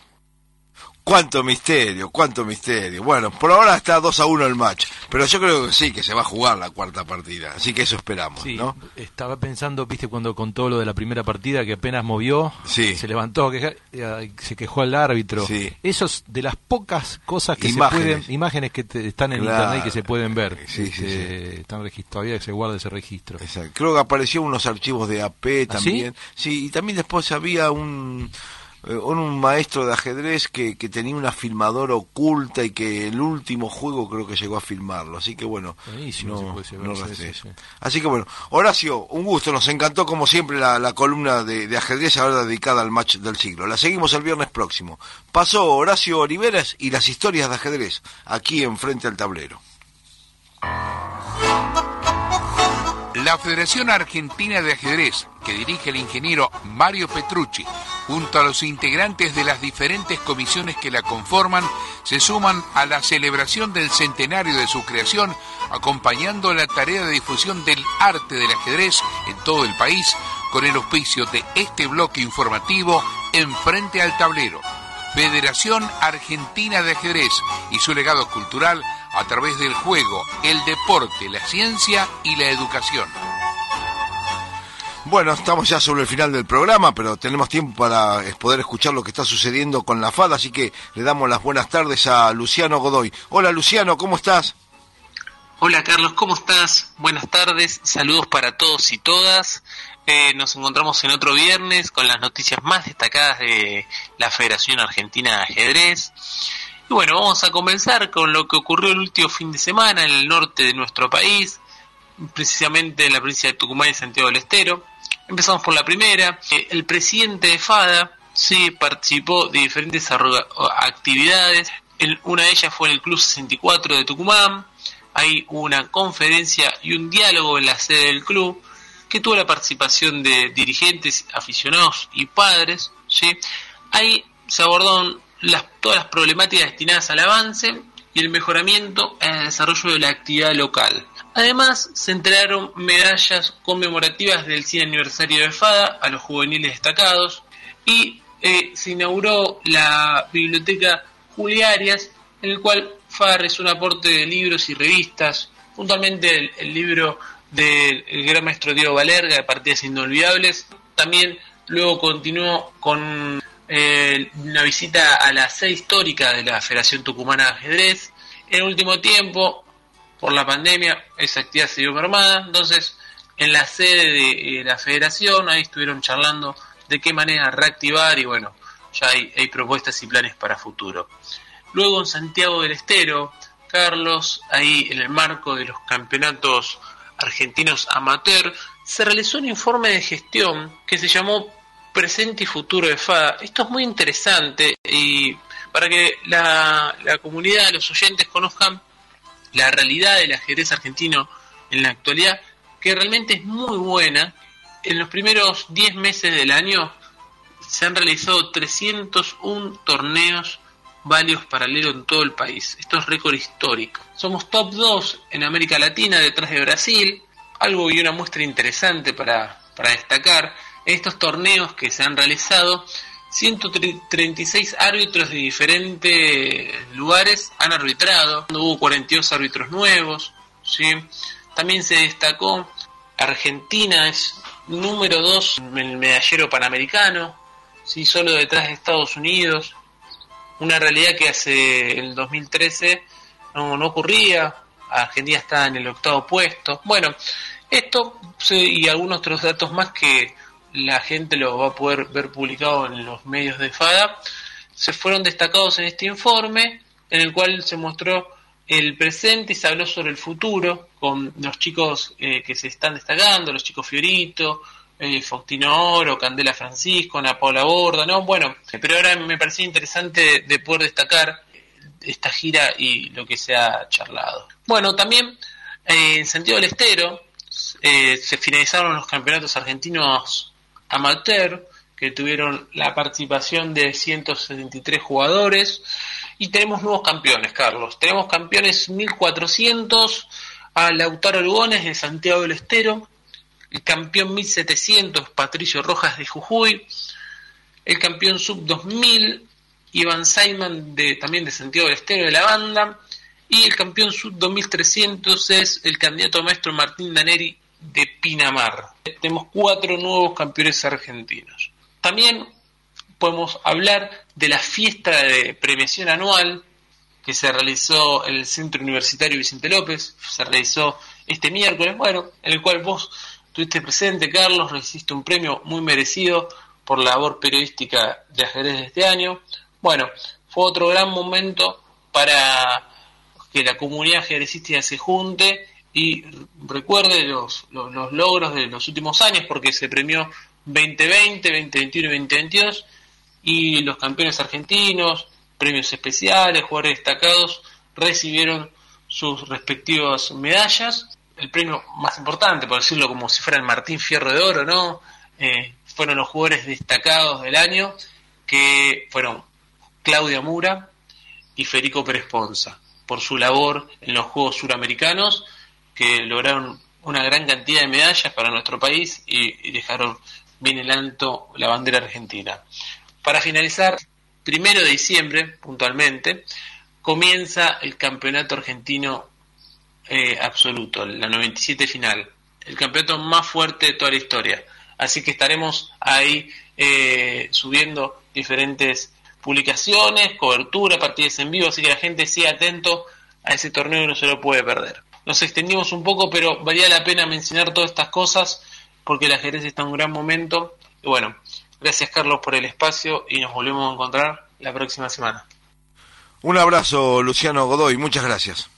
Cuánto misterio, cuánto misterio. Bueno, por ahora está dos a uno el match, pero yo creo que sí, que se va a jugar la cuarta partida, así que eso esperamos, sí, ¿no? Estaba pensando, viste, cuando contó lo de la primera partida, que apenas movió, sí. se levantó, queja, se quejó al árbitro. Sí. Eso es de las pocas cosas que imágenes. se pueden, imágenes que te, están en claro. internet y que se pueden ver. Sí, este, sí, sí. Están registrados, todavía que se guarda ese registro. Exacto. Creo que apareció unos archivos de A P ¿Ah, también. ¿sí? sí, y también después había un... un maestro de ajedrez que, que tenía una filmadora oculta y que el último juego creo que llegó a filmarlo, así que bueno, buenísimo, no, se no puede resté. sí, sí. Así que bueno, Horacio, un gusto, nos encantó como siempre la, la columna de, de ajedrez ahora dedicada al match del siglo. La seguimos el viernes próximo. Pasó Horacio Oliveras y las historias de ajedrez aquí en Frente al Tablero. La Federación Argentina de Ajedrez, que dirige el ingeniero Mario Petrucci, junto a los integrantes de las diferentes comisiones que la conforman, se suman a la celebración del centenario de su creación, acompañando la tarea de difusión del arte del ajedrez en todo el país, con el auspicio de este bloque informativo en Frente al Tablero. Federación Argentina de Ajedrez y su legado cultural a través del juego, el deporte, la ciencia y la educación. Bueno, estamos ya sobre el final del programa, pero tenemos tiempo para poder escuchar lo que está sucediendo con la F A D, así que le damos las buenas tardes a Luciano Godoy. Hola Luciano, ¿cómo estás? Hola Carlos, ¿cómo estás? Buenas tardes, saludos para todos y todas. Eh, nos encontramos en otro viernes con las noticias más destacadas de la Federación Argentina de Ajedrez. Y bueno, vamos a comenzar con lo que ocurrió el último fin de semana en el norte de nuestro país, precisamente en la provincia de Tucumán y Santiago del Estero. Empezamos por la primera. Eh, el presidente de F A D A sí participó de diferentes actividades. El, una de ellas fue en el Club sesenta y cuatro de Tucumán. Hay una conferencia y un diálogo en la sede del club que tuvo la participación de dirigentes, aficionados y padres, ¿sí? Ahí se abordaron las, todas las problemáticas destinadas al avance y el mejoramiento en el desarrollo de la actividad local. Además, se entregaron medallas conmemorativas del cien aniversario de F A D A a los juveniles destacados y eh, se inauguró la biblioteca Julia Arias, en el cual F A D A realizó un aporte de libros y revistas, puntualmente el, el libro del gran maestro Diego Valerga, de Partidas Inolvidables. También luego continuó con eh, una visita a la sede histórica de la Federación Tucumana de Ajedrez. En el último tiempo, por la pandemia, esa actividad se vio mermada, entonces en la sede de eh, la Federación, ahí estuvieron charlando de qué manera reactivar y bueno, ya hay, hay propuestas y planes para futuro. Luego en Santiago del Estero, Carlos, ahí en el marco de los campeonatos argentinos amateur, se realizó un informe de gestión que se llamó Presente y Futuro de F A D A. Esto es muy interesante y para que la, la comunidad, los oyentes conozcan la realidad del ajedrez argentino en la actualidad, que realmente es muy buena. En los primeros diez meses del año se han realizado trescientos uno torneos válidos paralelos en todo el país. Esto es récord histórico. Somos top dos en América Latina, detrás de Brasil. Algo y una muestra interesante para, para destacar. En estos torneos que se han realizado ciento treinta y seis árbitros de diferentes lugares han arbitrado, hubo cuarenta y dos árbitros nuevos, ¿sí? También se destacó Argentina es número dos en el medallero panamericano, ¿sí? Solo detrás de Estados Unidos, una realidad que hace el dos mil trece no, no ocurría. Argentina está en el octavo puesto. Bueno, esto y algunos otros datos más que la gente lo va a poder ver publicado en los medios de FADA, se fueron destacados en este informe, en el cual se mostró el presente y se habló sobre el futuro, con los chicos eh, que se están destacando, los chicos Fiorito, eh, Faustino Oro, Candela Francisco, Ana Paula Borda, ¿no? Bueno, pero ahora me parecía interesante de poder destacar esta gira y lo que se ha charlado. Bueno, también eh, en Santiago del Estero eh, se finalizaron los campeonatos argentinos amateur, que tuvieron la participación de ciento setenta y tres jugadores, y tenemos nuevos campeones, Carlos. Tenemos campeones mil cuatrocientos a Lautaro Lugones de Santiago del Estero, el campeón mil setecientos Patricio Rojas de Jujuy, el campeón sub dos mil Iván Simon de, también de Santiago del Estero de la banda, y el campeón sub dos mil trescientos es el candidato a maestro Martín Daneri de Pinamar. Tenemos cuatro nuevos campeones argentinos. También podemos hablar de la fiesta de premiación anual que se realizó en el Centro Universitario Vicente López, se realizó este miércoles, bueno, en el cual vos estuviste presente, Carlos, recibiste un premio muy merecido por la labor periodística de ajedrez de este año. Bueno, fue otro gran momento para que la comunidad ajedrecística se junte y recuerde los, los, los logros de los últimos años, porque se premió veinte veinte, veinte veintiuno y veinte veintidós, y los campeones argentinos, premios especiales, jugadores destacados, recibieron sus respectivas medallas. El premio más importante, por decirlo como si fuera el Martín Fierro de Oro, ¿no? Eh, fueron los jugadores destacados del año, que fueron Claudia Mura y Federico Pérez Ponza, por su labor en los Juegos Suramericanos, que lograron una gran cantidad de medallas para nuestro país y, y dejaron bien en alto la bandera argentina. Para finalizar, primero de diciembre, puntualmente, comienza el campeonato argentino eh, absoluto, la noventa y siete final, el campeonato más fuerte de toda la historia. Así que estaremos ahí eh, subiendo diferentes publicaciones, cobertura, partidas en vivo, así que la gente siga atento a ese torneo y no se lo puede perder. Nos extendimos un poco, pero valía la pena mencionar todas estas cosas porque el ajedrez está en un gran momento. Y bueno, gracias Carlos por el espacio y nos volvemos a encontrar la próxima semana. Un abrazo, Luciano Godoy, muchas gracias.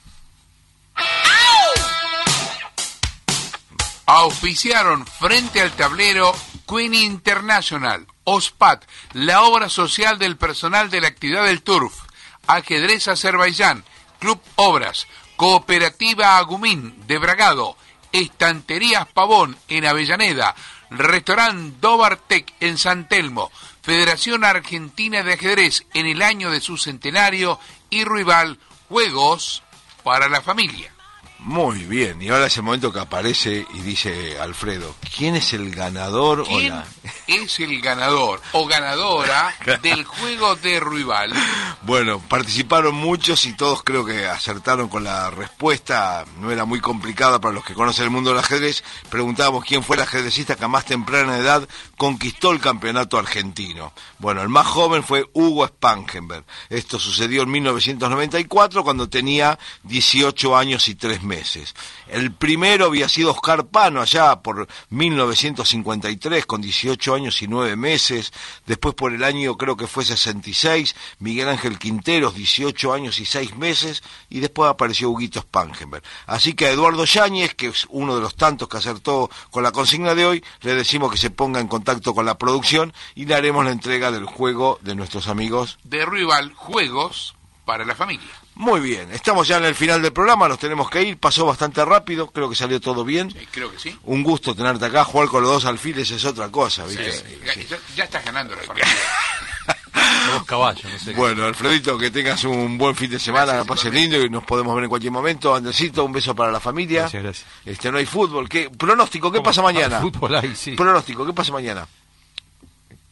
Auspiciaron frente al tablero Queen International, OSPAT, la obra social del personal de la actividad del Turf, Ajedrez Azerbaiyán, Club Obras, Cooperativa Agumín de Bragado, Estanterías Pavón en Avellaneda, Restaurant Dobartec en San Telmo, Federación Argentina de Ajedrez en el año de su centenario y Ruibal, Juegos para la Familia. Muy bien, y ahora es el momento que aparece y dice Alfredo, ¿quién es el ganador? ¿Quién Hola. es el ganador o ganadora del juego de Ruibal? Bueno, participaron muchos y todos creo que acertaron con la respuesta, no era muy complicada para los que conocen el mundo del ajedrez. Preguntábamos quién fue el ajedrecista que a más temprana edad conquistó el campeonato argentino. Bueno, el más joven fue Hugo Spangenberg. Esto sucedió en mil novecientos noventa y cuatro cuando tenía dieciocho años y tres meses. meses. El primero había sido Oscar Pano allá por mil novecientos cincuenta y tres con dieciocho años y nueve meses. Después por el año creo que fue sesenta y seis, Miguel Ángel Quinteros, dieciocho años y seis meses, y después apareció Huguito Spangenberg. Así que a Eduardo Yáñez, que es uno de los tantos que acertó con la consigna de hoy, le decimos que se ponga en contacto con la producción y le haremos la entrega del juego de nuestros amigos de Ruibal, Juegos para la Familia. Muy bien, estamos ya en el final del programa, nos tenemos que ir, pasó bastante rápido, creo que salió todo bien. Sí, creo que sí. Un gusto tenerte acá, jugar con los dos alfiles es otra cosa, ¿viste? Sí, sí. Ya, ya estás ganando la familia. Dos caballos, no sé. Bueno, Alfredito, que tengas un buen fin de semana, gracias, pase lindo y nos podemos ver en cualquier momento. Andresito, un beso para la familia. Gracias, gracias. Este, no hay fútbol, ¿qué? Pronóstico, ¿qué pasa mañana? Fútbol hay, sí. Pronóstico, ¿qué pasa mañana?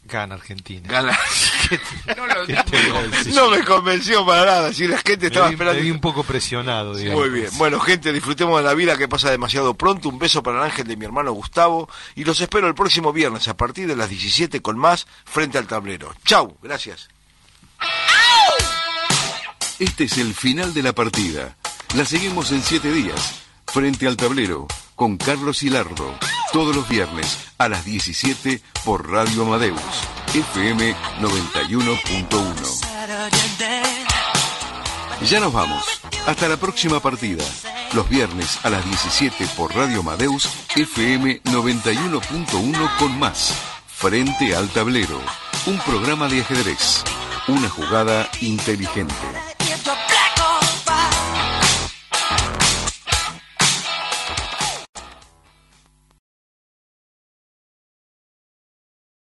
Gana Argentina. Gana. No, lo ¿Qué te voy a decir? No me convenció para nada, si la gente estaba me vi, esperando. Me vi un poco presionado, digamos. Muy bien. Bueno, gente, disfrutemos de la vida que pasa demasiado pronto. Un beso para el ángel de mi hermano Gustavo. Y los espero el próximo viernes a partir de las diecisiete con más Frente al Tablero. Chau, gracias. Este es el final de la partida. La seguimos en siete días. Frente al Tablero, con Carlos Hilardo. Todos los viernes a las diecisiete por Radio Amadeus, F M noventa y uno punto uno. Ya nos vamos. Hasta la próxima partida. Los viernes a las diecisiete por Radio Amadeus, F M noventa y uno punto uno con más. Frente al Tablero. Un programa de ajedrez. Una jugada inteligente.